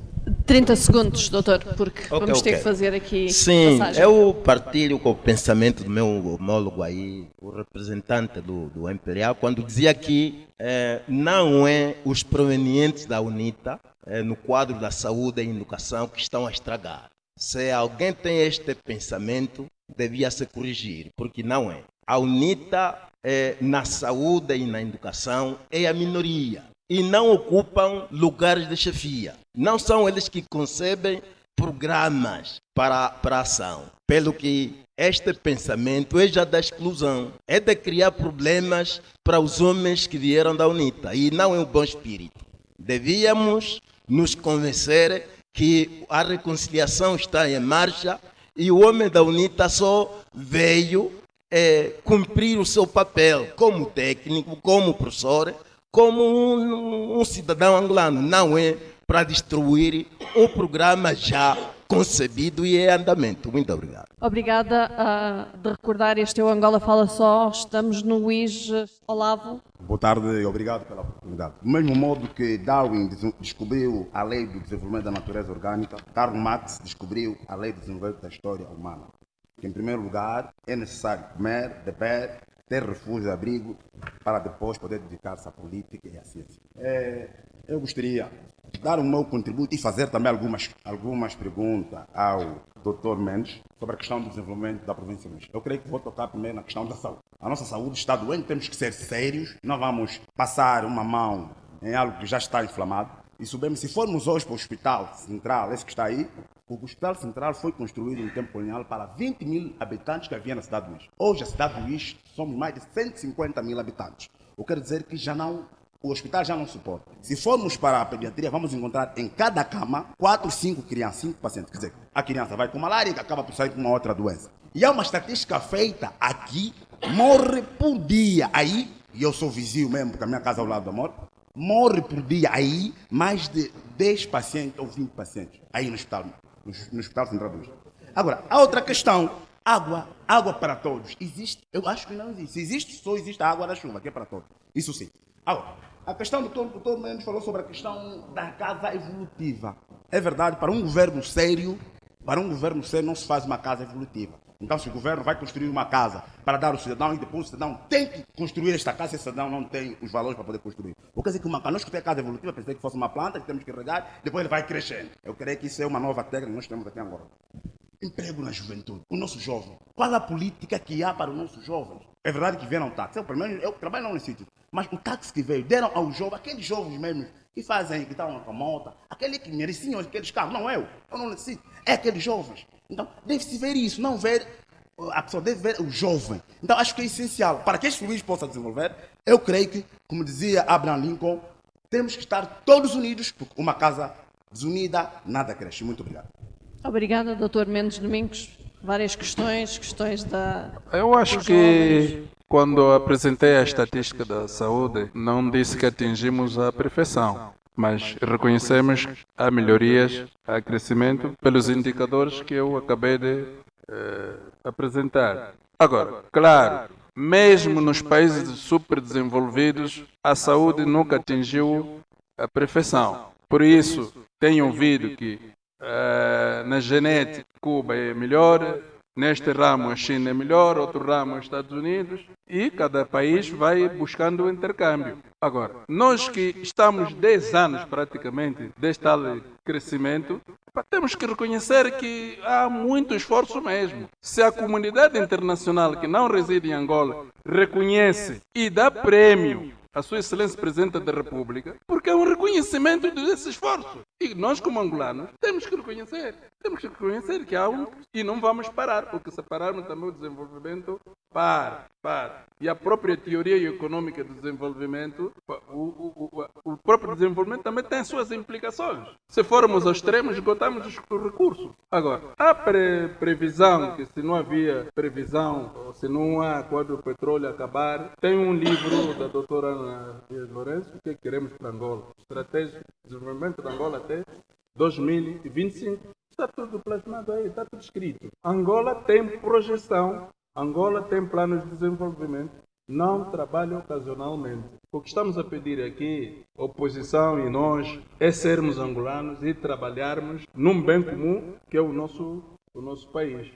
30 segundos, doutor, porque vamos ter que fazer aqui Sim, passagem. Eu partilho com o pensamento do meu homólogo aí, o representante do Imperial, quando dizia que não é os provenientes da UNITA, no quadro da saúde e educação, que estão a estragar. Se alguém tem este pensamento, devia se corrigir, porque não é. A UNITA, na saúde e na educação, é a minoria e não ocupam lugares de chefia. Não são eles que concebem programas para a ação. Pelo que este pensamento é já da exclusão, é de criar problemas para os homens que vieram da UNITA e não é um bom espírito. Devíamos nos convencer que a reconciliação está em marcha e o homem da UNITA só veio cumprir o seu papel como técnico, como professor, como um cidadão angolano. Não é para destruir um programa já concebido e em andamento. Muito obrigado. Obrigada. De recordar, este é o Angola Fala Só. Estamos no UIS. Olavo. Boa tarde e obrigado pela oportunidade. Do mesmo modo que Darwin descobriu a lei do desenvolvimento da natureza orgânica, Karl Marx descobriu a lei do desenvolvimento da história humana. Que, em primeiro lugar, é necessário comer, beber, ter refúgio e abrigo para depois poder dedicar-se à política e à ciência. Eu gostaria de dar o meu contributo e fazer também algumas perguntas ao Dr. Mendes sobre a questão do desenvolvimento da província de Luís. Eu creio que vou tocar primeiro na questão da saúde. A nossa saúde está doente, temos que ser sérios, não vamos passar uma mão em algo que já está inflamado. E se formos hoje para o hospital central, esse que está aí, O Hospital Central foi construído no tempo colonial para 20 mil habitantes que havia na cidade de Luís. Hoje, a cidade de Luís, somos mais de 150 mil habitantes. Eu quero dizer que o hospital já não suporta. Se formos para a pediatria, vamos encontrar em cada cama 4, 5 crianças, 5 pacientes. Quer dizer, a criança vai com malária e acaba por sair com uma outra doença. E há uma estatística feita aqui, morre por dia aí, e eu sou vizinho mesmo, porque a minha casa é ao lado da morte, morre por dia aí mais de 10 pacientes ou 20 pacientes aí no hospital Central do Luís. Agora, a outra questão, água para todos. Existe? Eu acho que não existe. Se existe, só existe a água da chuva, que é para todos. Isso sim. Agora, a questão do doutor Mendes falou sobre a questão da casa evolutiva. É verdade, para um governo sério não se faz uma casa evolutiva. Então, se o governo vai construir uma casa para dar ao cidadão e depois o cidadão tem que construir esta casa, esse cidadão não tem os valores para poder construir. Ou quer dizer que para nós que tem a casa evolutiva, pensei que fosse uma planta que temos que regar, depois ele vai crescendo. Eu creio que isso é uma nova técnica que nós temos aqui agora. Emprego na juventude, o nosso jovem. Qual a política que há para os nossos jovens? É verdade que vieram táxi. Eu trabalho não nesse sítio. Mas o táxi que veio, deram aos jovens, aqueles jovens mesmo que fazem, que estão com a moto, aquele que mereciam aqueles carros, não eu não necessito, é aqueles jovens. Então, deve-se ver isso, não ver, a pessoa deve ver o jovem. Então, acho que é essencial, para que este país possa desenvolver, eu creio que, como dizia Abraham Lincoln, temos que estar todos unidos, porque uma casa desunida, nada cresce. Muito obrigado. Obrigada, Dr. Mendes Domingos. Várias questões da... Eu acho que quando apresentei a estatística da saúde, não disse que atingimos a perfeição, mas reconhecemos que há melhorias, há crescimento pelos indicadores que eu acabei de apresentar. Agora, claro, mesmo nos países superdesenvolvidos, a saúde nunca atingiu a perfeição. Por isso, tenho ouvido que na genética, Cuba é melhor, neste ramo a China é melhor, outro ramo os Estados Unidos, e cada país vai buscando o intercâmbio. Agora, nós que estamos 10 anos praticamente deste tal crescimento, temos que reconhecer que há muito esforço mesmo. Se a comunidade internacional que não reside em Angola reconhece e dá prêmio a Sua Excelência Presidente da República, porque é um reconhecimento desse esforço. E nós, como angolanos, temos que reconhecer que há e não vamos parar, porque se pararmos também o desenvolvimento para. E a própria teoria econômica do desenvolvimento, o próprio desenvolvimento também tem as suas implicações. Se formos aos extremos, esgotamos os recursos. Agora, há previsão, que se não havia previsão, ou se não há quando o petróleo acabar, tem um livro da doutora Ana Lourenço, que queremos para Angola. Estratégia de desenvolvimento da Angola até 2025. Está tudo plasmado aí, está tudo escrito. Angola tem projeção, Angola tem planos de desenvolvimento, não trabalha ocasionalmente. O que estamos a pedir aqui, a oposição e nós, é sermos angolanos e trabalharmos num bem comum que é o nosso país.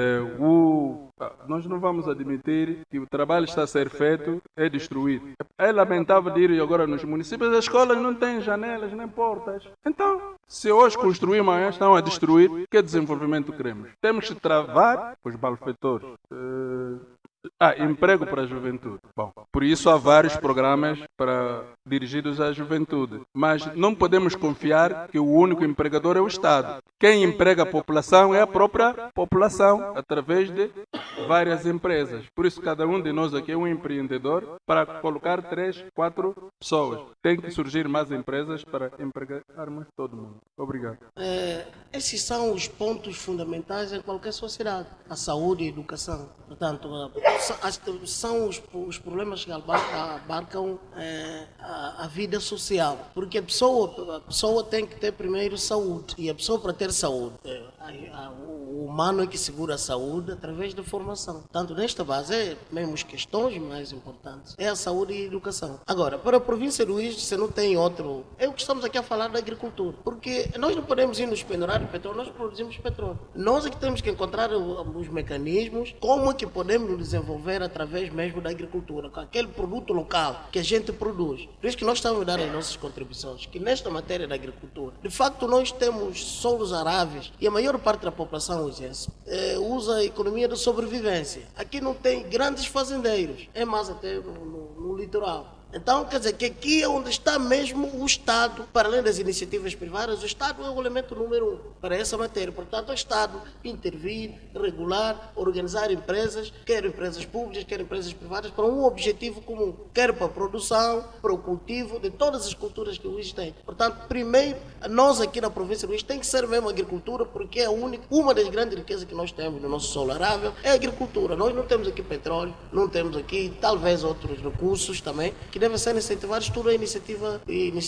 Nós não vamos admitir que o trabalho está a ser feito é destruído. É lamentável ir agora nos municípios, as escolas não têm janelas nem portas. Então, se hoje construir, amanhã estão a destruir, que desenvolvimento queremos? Temos que travar os malfeitores. Emprego para a juventude. Bom, por isso há vários programas dirigidos à juventude. Mas não podemos confiar que o único empregador é o Estado. Quem emprega a população é a própria população, através de várias empresas. Por isso, cada um de nós aqui é um empreendedor para colocar 3, 4 pessoas. Tem que surgir mais empresas para empregarmos todo mundo. Obrigado. Esses são os pontos fundamentais em qualquer sociedade. A saúde e a educação. Portanto, são os problemas que abarcam a vida social. Porque a pessoa tem que ter primeiro saúde. E a pessoa, para ter saúde, o humano é que segura a saúde através da formação. Portanto, nesta base, mesmo as questões mais importantes é a saúde e a educação. Agora, para a província do Luís, você não tem outro... É o que estamos aqui a falar da agricultura. Porque nós não podemos ir nos pendurar de petróleo, nós produzimos petróleo. Nós é que temos que encontrar os mecanismos, como é que podemos nos desenvolver através mesmo da agricultura, com aquele produto local que a gente produz. Por isso que nós estamos a dar as nossas contribuições, que nesta matéria da agricultura, de facto nós temos solos aráveis e a maior parte da população usa a economia da sobrevivência. Aqui não tem grandes fazendeiros, é mais até no litoral. Então, quer dizer, que aqui é onde está mesmo o Estado, para além das iniciativas privadas, o Estado é o elemento número 1 para essa matéria. Portanto, o Estado intervir, regular, organizar empresas, quer empresas públicas, quer empresas privadas, para um objetivo comum, quer para a produção, para o cultivo de todas as culturas que o Luís tem. Portanto, primeiro, nós aqui na província do Luís tem que ser mesmo a agricultura, porque é a única, uma das grandes riquezas que nós temos no nosso solo arável é a agricultura. Nós não temos aqui petróleo, não temos aqui talvez outros recursos também, que devem ser incentivados. Tudo é iniciativa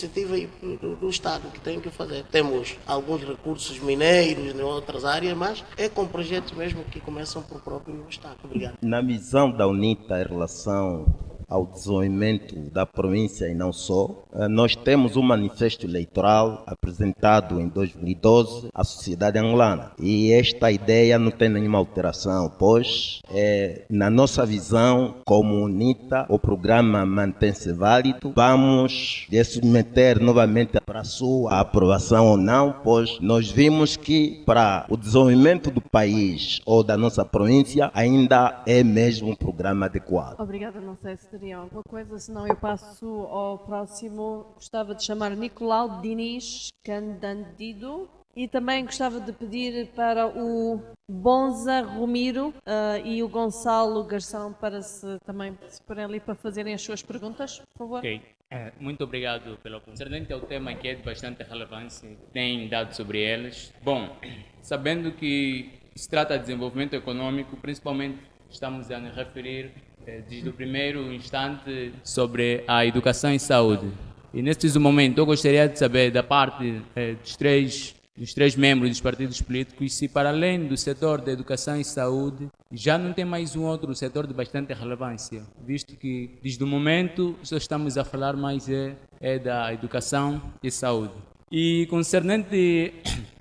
do Estado que tem que fazer. Temos alguns recursos mineiros em outras áreas, mas é com projetos mesmo que começam por próprio Estado. Obrigado. Na visão da UNITA em relação ao desenvolvimento da província e não só, nós temos um manifesto eleitoral apresentado em 2012 à sociedade angolana. E esta ideia não tem nenhuma alteração, pois, na nossa visão, como UNITA, o programa mantém-se válido. Vamos submeter novamente para a sua aprovação ou não, pois nós vimos que para o desenvolvimento do país ou da nossa província ainda é mesmo um programa adequado. Obrigada, não sei se teria alguma coisa, senão eu passo ao próximo. Gostava de chamar Nicolau Diniz Candandido e também gostava de pedir para o Bonza Romiro e o Gonçalo Garção para se porem ali para fazerem as suas perguntas, por favor. Ok. Muito obrigado pela oportunidade. Concernente ao tema que é de bastante relevância, tem dado sobre eles. Bom, sabendo que se trata de desenvolvimento econômico, principalmente estamos a nos referir desde o primeiro instante sobre a educação e saúde. E neste momento eu gostaria de saber da parte dos três membros dos partidos políticos se para além do setor da educação e saúde já não tem mais um outro setor de bastante relevância, visto que desde o momento só estamos a falar mais da educação e saúde. E concernente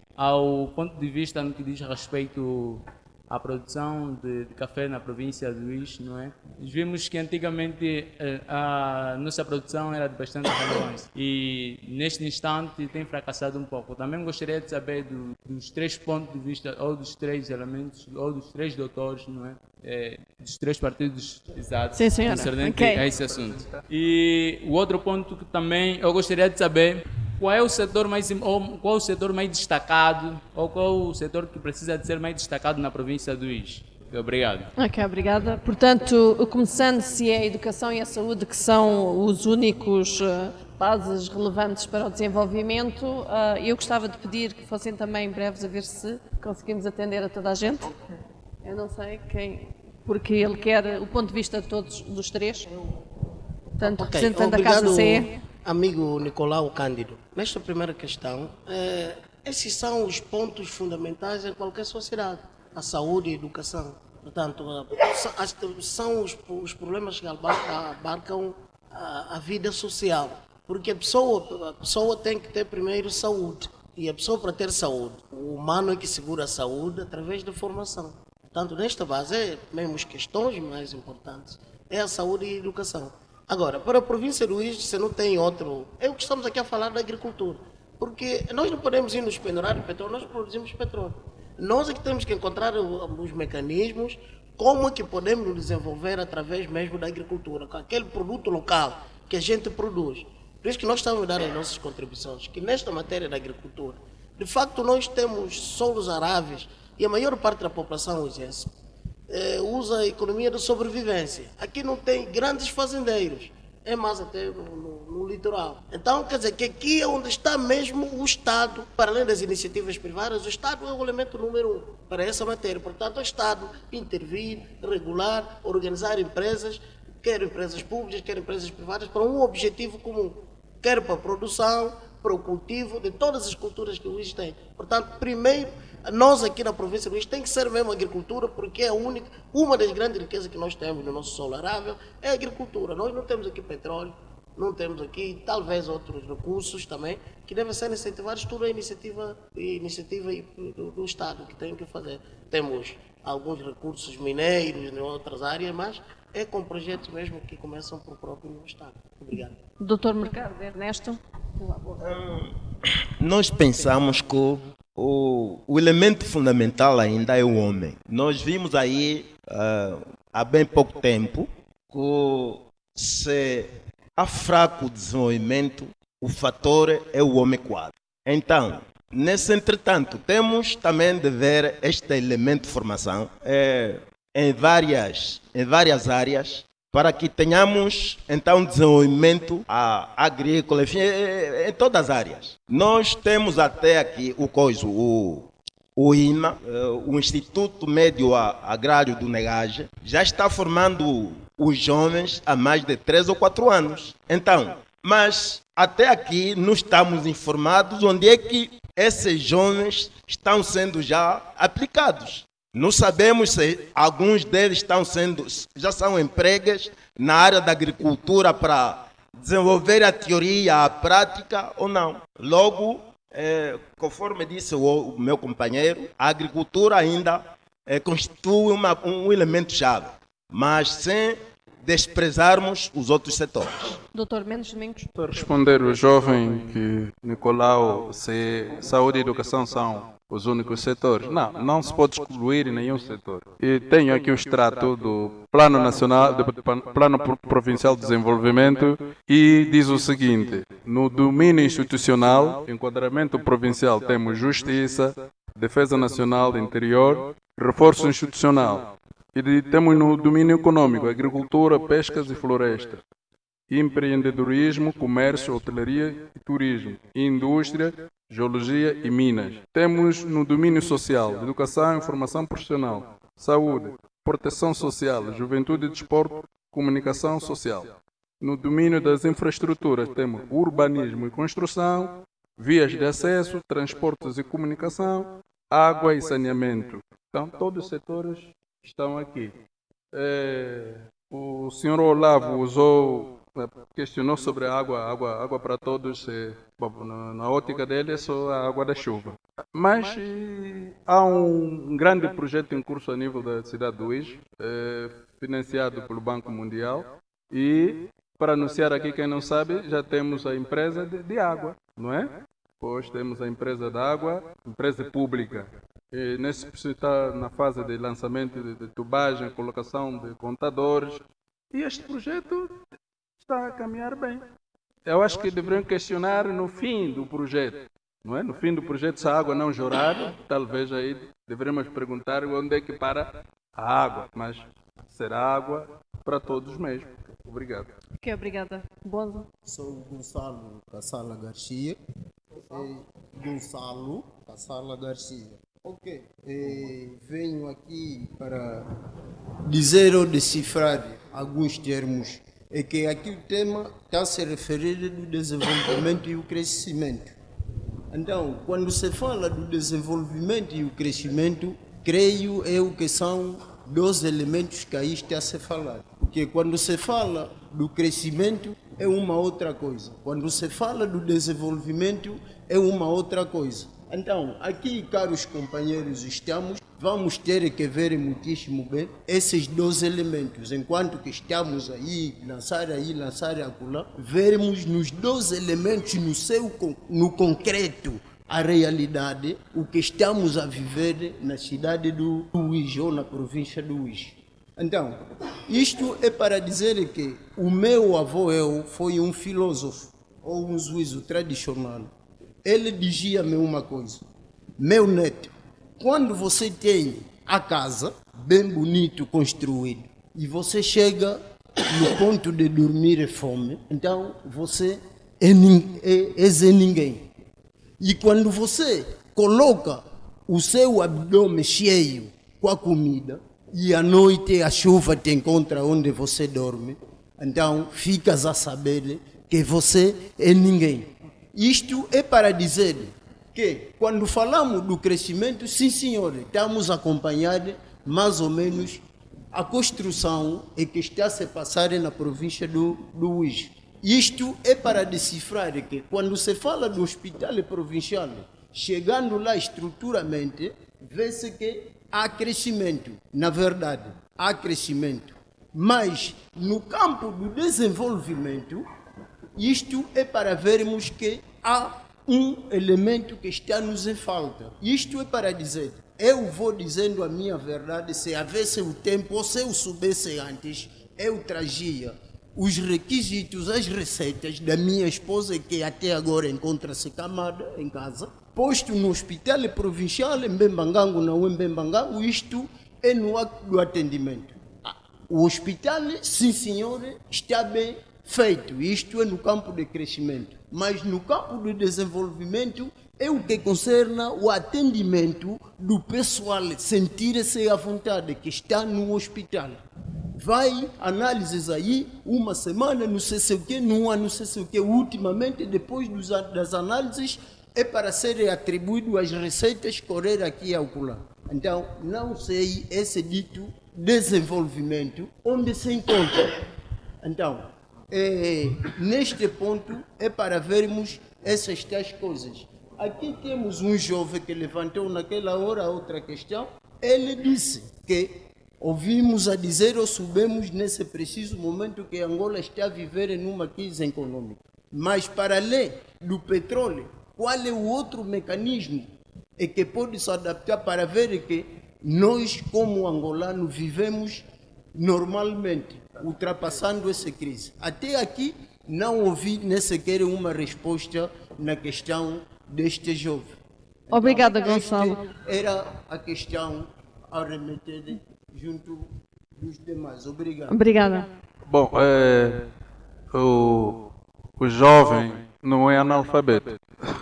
ao ponto de vista no que diz respeito à produção de café na província de Luís, não é? Vimos que antigamente a nossa produção era de bastante relevância e neste instante tem fracassado um pouco. Também gostaria de saber dos três pontos de vista, ou dos três elementos, ou dos três doutores, não é? Dos três partidos exatos, concernente a esse assunto. E o outro ponto que também eu gostaria de saber: qual é o setor mais destacado, ou qual o setor que precisa de ser mais destacado na província do Luís? Obrigado. Ok, obrigada. Portanto, começando se é a educação e a saúde que são os únicos bases relevantes para o desenvolvimento, eu gostava de pedir que fossem também breves a ver se conseguimos atender a toda a gente. Eu não sei quem, porque ele quer o ponto de vista de todos dos três. Portanto, representante da Casa CE. Amigo Nicolau Cândido, nesta primeira questão, esses são os pontos fundamentais em qualquer sociedade, a saúde e a educação. Portanto, são os problemas que abarcam a vida social, porque a pessoa tem que ter primeiro saúde, e a pessoa, para ter saúde, o humano é que segura a saúde através da formação. Portanto, nesta base, mesmo as questões mais importantes é a saúde e a educação. Agora, para a província do Luís, você não tem outro. É o que estamos aqui a falar da agricultura. Porque nós não podemos ir nos pendurar de petróleo, nós produzimos petróleo. Nós é que temos que encontrar os mecanismos, como é que podemos nos desenvolver através mesmo da agricultura, com aquele produto local que a gente produz. Por isso que nós estamos a dar as nossas contribuições, que nesta matéria da agricultura, de facto nós temos solos aráveis e a maior parte da população usa a economia de sobrevivência. Aqui não tem grandes fazendeiros, é mais até no litoral. Então, quer dizer que aqui é onde está mesmo o Estado, para além das iniciativas privadas, o Estado é o elemento número 1 para essa matéria. Portanto, o Estado intervir, regular, organizar empresas, quer empresas públicas, quer empresas privadas, para um objetivo comum, quer para a produção, para o cultivo de todas as culturas que o Luís tem. Portanto, primeiro, nós aqui na província do Luís tem que ser mesmo a agricultura, porque é a única, uma das grandes riquezas que nós temos no nosso solo arável é a agricultura. Nós não temos aqui petróleo, não temos aqui talvez outros recursos também que devem ser incentivados. Tudo é iniciativa do Estado que tem que fazer. Temos alguns recursos mineiros em outras áreas, mas é com projetos mesmo que começam por próprio Estado. Obrigado. Doutor Mercado Ernesto. Nós pensamos que o elemento fundamental ainda é o homem. Nós vimos aí há bem pouco tempo que se há fraco desenvolvimento, o fator é o homem quadro. Então, nesse entretanto, temos também de ver este elemento de formação em várias áreas, para que tenhamos, então, desenvolvimento agrícola, enfim, em todas as áreas. Nós temos até aqui o IMA, o Instituto Médio Agrário do Negage, já está formando os jovens há mais de 3 ou 4 anos. Então, mas até aqui não estamos informados onde é que esses jovens estão sendo já aplicados. Não sabemos se alguns deles já são empregos na área da agricultura para desenvolver a teoria, a prática ou não. Logo, conforme disse o meu companheiro, a agricultura ainda constitui um elemento-chave, mas sem desprezarmos os outros setores. Dr. Mendes Domingos. Para responder o jovem que Nicolau, se saúde e educação são os únicos setores. Não se pode excluir nenhum setor. E tenho aqui o extrato do Plano Nacional, do Plano Provincial de Desenvolvimento, e diz o seguinte: no domínio institucional, enquadramento provincial, temos justiça, defesa nacional, interior, reforço institucional. E temos no domínio econômico, agricultura, pescas e floresta, empreendedorismo, comércio, hotelaria e turismo, indústria, geologia e minas. Temos no domínio social, educação, informação profissional, saúde, proteção social, juventude e desporto, comunicação social. No domínio das infraestruturas, temos urbanismo e construção, vias de acesso, transportes e comunicação, água e saneamento. Então, todos os setores estão aqui. O senhor Olavo questionou sobre a água para todos. Na ótica dele é só a água da chuva. Mas há um grande projeto em curso a nível da cidade do Uís, financiado pelo Banco Mundial. E, para anunciar aqui, quem não sabe, já temos a empresa de água, não é? Depois temos a empresa da água, empresa pública. E nesse está na fase de lançamento de tubagem, colocação de contadores. E este projeto está a caminhar bem. Eu acho que deveriam questionar no fim do projeto. Não é? No fim do projeto, se a água não jorrar, talvez aí deveríamos perguntar onde é que para a água. Mas será água para todos mesmo. Obrigado. Ok, obrigada. Bonzo. Sou Gonçalo Cassala Garcia. Gonçalo Cassala Garcia. Ok. Venho aqui para dizer ou decifrar alguns termos. É que aqui o tema está a se referir do desenvolvimento e o crescimento. Então, quando se fala do desenvolvimento e o crescimento, creio eu que são 2 elementos que aí está a se falar. Porque quando se fala do crescimento é uma outra coisa. Quando se fala do desenvolvimento é uma outra coisa. Então, aqui, caros companheiros, vamos ter que ver muitíssimo bem esses 2 elementos. Enquanto que estamos aí, lançar acolá, vermos nos 2 elementos no concreto a realidade, o que estamos a viver na cidade do Uís ou na província do Uís. Então, isto é para dizer que o meu avô foi um filósofo ou um juízo tradicional. Ele dizia-me uma coisa: meu neto, quando você tem a casa bem bonito construído e você chega no ponto de dormir e fome, então você é Zé Ninguém. E quando você coloca o seu abdômen cheio com a comida e à noite a chuva te encontra onde você dorme, então ficas a saber que você é ninguém. Isto é para dizer que, quando falamos do crescimento, sim senhor, estamos a acompanhar mais ou menos a construção que está a se passar na província do Uís. Isto é para decifrar que, quando se fala do hospital provincial, chegando lá estruturalmente, vê-se que há crescimento. Na verdade, há crescimento. Mas, no campo do desenvolvimento, isto é para vermos que há um elemento que está-nos em falta. Isto é para dizer, eu vou dizendo a minha verdade, se houvesse o tempo, ou se eu soubesse antes, eu trazia os requisitos, as receitas da minha esposa, que até agora encontra-se camada em casa, posto no hospital provincial em Mbembangango, não em Mbembangango, isto é no ato do atendimento. O hospital, sim senhor, está bem feito, isto é no campo de crescimento, mas no campo de desenvolvimento é o que concerne o atendimento do pessoal, sentir-se à vontade que está no hospital. Vai análises aí, uma semana, não sei se o que, num ano, não sei se o que, ultimamente, depois das análises, é para serem atribuídas as receitas correr aqui e acolá. Então, não sei esse dito desenvolvimento, onde se encontra. Então, neste ponto, é para vermos essas tais coisas. Aqui temos um jovem que levantou naquela hora outra questão. Ele disse que ouvimos a dizer ou soubemos nesse preciso momento que Angola está a viver em uma crise econômica. Mas para além do petróleo, qual é o outro mecanismo que pode se adaptar para ver que nós, como angolanos, vivemos normalmente, ultrapassando essa crise? Até aqui não ouvi nem sequer uma resposta na questão deste jovem. Então, obrigada, Gonçalo. Era a questão a remeter junto dos demais. Obrigado. Obrigada. Bom, o jovem não é analfabeto.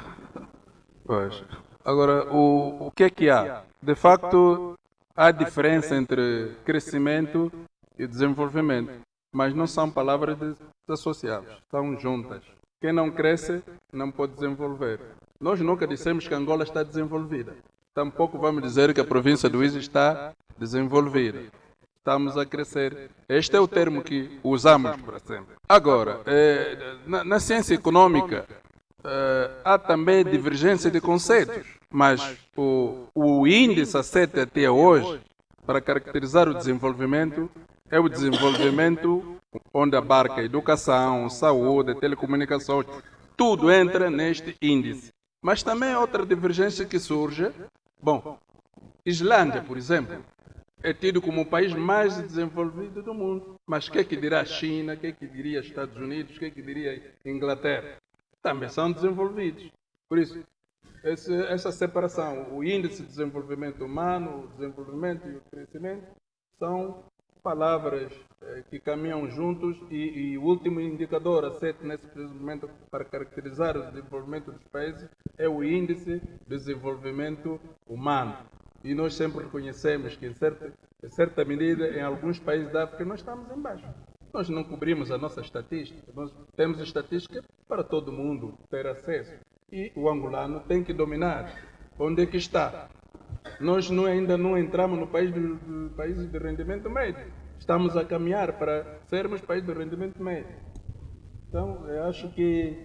Pois. Agora, o que é que há? De facto, há diferença entre crescimento e desenvolvimento, mas não são palavras desassociadas, estão juntas. Quem não cresce não pode desenvolver. Nós nunca dissemos que Angola está desenvolvida. Tampouco vamos dizer que a província do Uísque está desenvolvida. Estamos a crescer. Este é o termo que usamos para sempre. Agora, na ciência econômica, há também divergência de conceitos, mas o índice aceito até hoje para caracterizar o desenvolvimento é o desenvolvimento onde abarca educação, saúde, telecomunicações, tudo entra neste índice. Mas também outra divergência que surge, bom, Islândia, por exemplo, é tido como o país mais desenvolvido do mundo, mas o que é que dirá a China, o que é que diria Estados Unidos, o que é que diria Inglaterra? Também são desenvolvidos. Por isso, essa separação, o índice de desenvolvimento humano, o desenvolvimento e o crescimento, são palavras que caminham juntos e o último indicador aceito nesse momento para caracterizar o desenvolvimento dos países é o índice de desenvolvimento humano. E nós sempre reconhecemos que, em certa medida, em alguns países da África, nós estamos em baixo. Nós não cobrimos a nossa estatística. Nós temos estatística para todo mundo ter acesso. E o angolano tem que dominar. Onde é que está? Nós ainda não entramos no país do países de rendimento médio. Estamos a caminhar para sermos país de rendimento médio. Então, eu acho que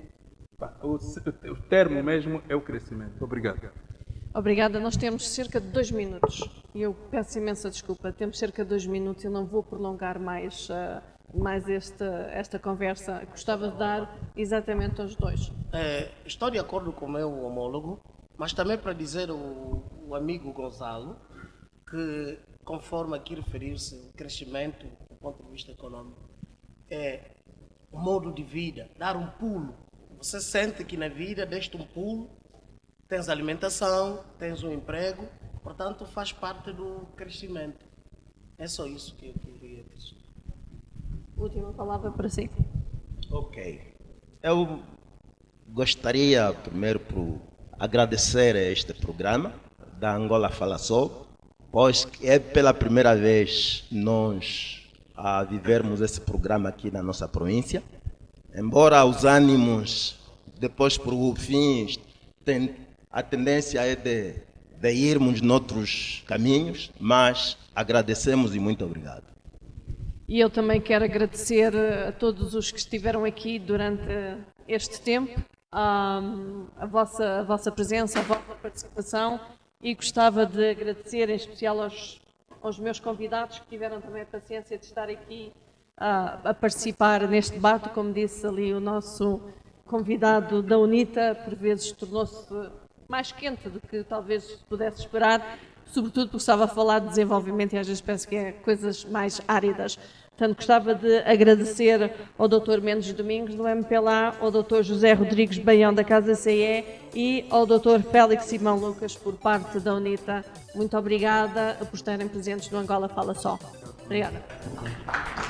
o termo mesmo é o crescimento. Obrigado. Obrigada. Nós temos cerca de 2 minutos. E eu peço imensa desculpa. Temos cerca de 2 minutos. Eu não vou prolongar mais esta conversa. Gostava de dar exatamente aos dois. Estou de acordo com o meu homólogo, mas também para dizer o amigo Gonçalo que, conforme aqui referiu-se, o crescimento do ponto de vista econômico é um modo de vida, dar um pulo. Você sente que na vida deste um pulo, tens alimentação, tens um emprego, portanto faz parte do crescimento. É só isso que eu queria dizer. Última palavra para si. Ok. Eu gostaria primeiro por agradecer a este programa da Angola Fala Só, pois é pela primeira vez nós a vivermos esse programa aqui na nossa província. Embora os ânimos depois por fim a tendência é de irmos noutros caminhos, mas agradecemos e muito obrigado. E eu também quero agradecer a todos os que estiveram aqui durante este tempo, a vossa presença, a vossa participação, e gostava de agradecer em especial aos meus convidados que tiveram também a paciência de estar aqui a participar neste debate. Como disse ali o nosso convidado da UNITA, por vezes tornou-se mais quente do que talvez pudesse esperar, sobretudo porque estava a falar de desenvolvimento e às vezes penso que é coisas mais áridas. Portanto, gostava de agradecer ao Dr. Mendes Domingos, do MPLA, ao Dr. José Rodrigues Baião, da Casa CE, e ao Dr. Félix Simão Lucas, por parte da UNITA. Muito obrigada por estarem presentes no Angola Fala Só. Obrigada.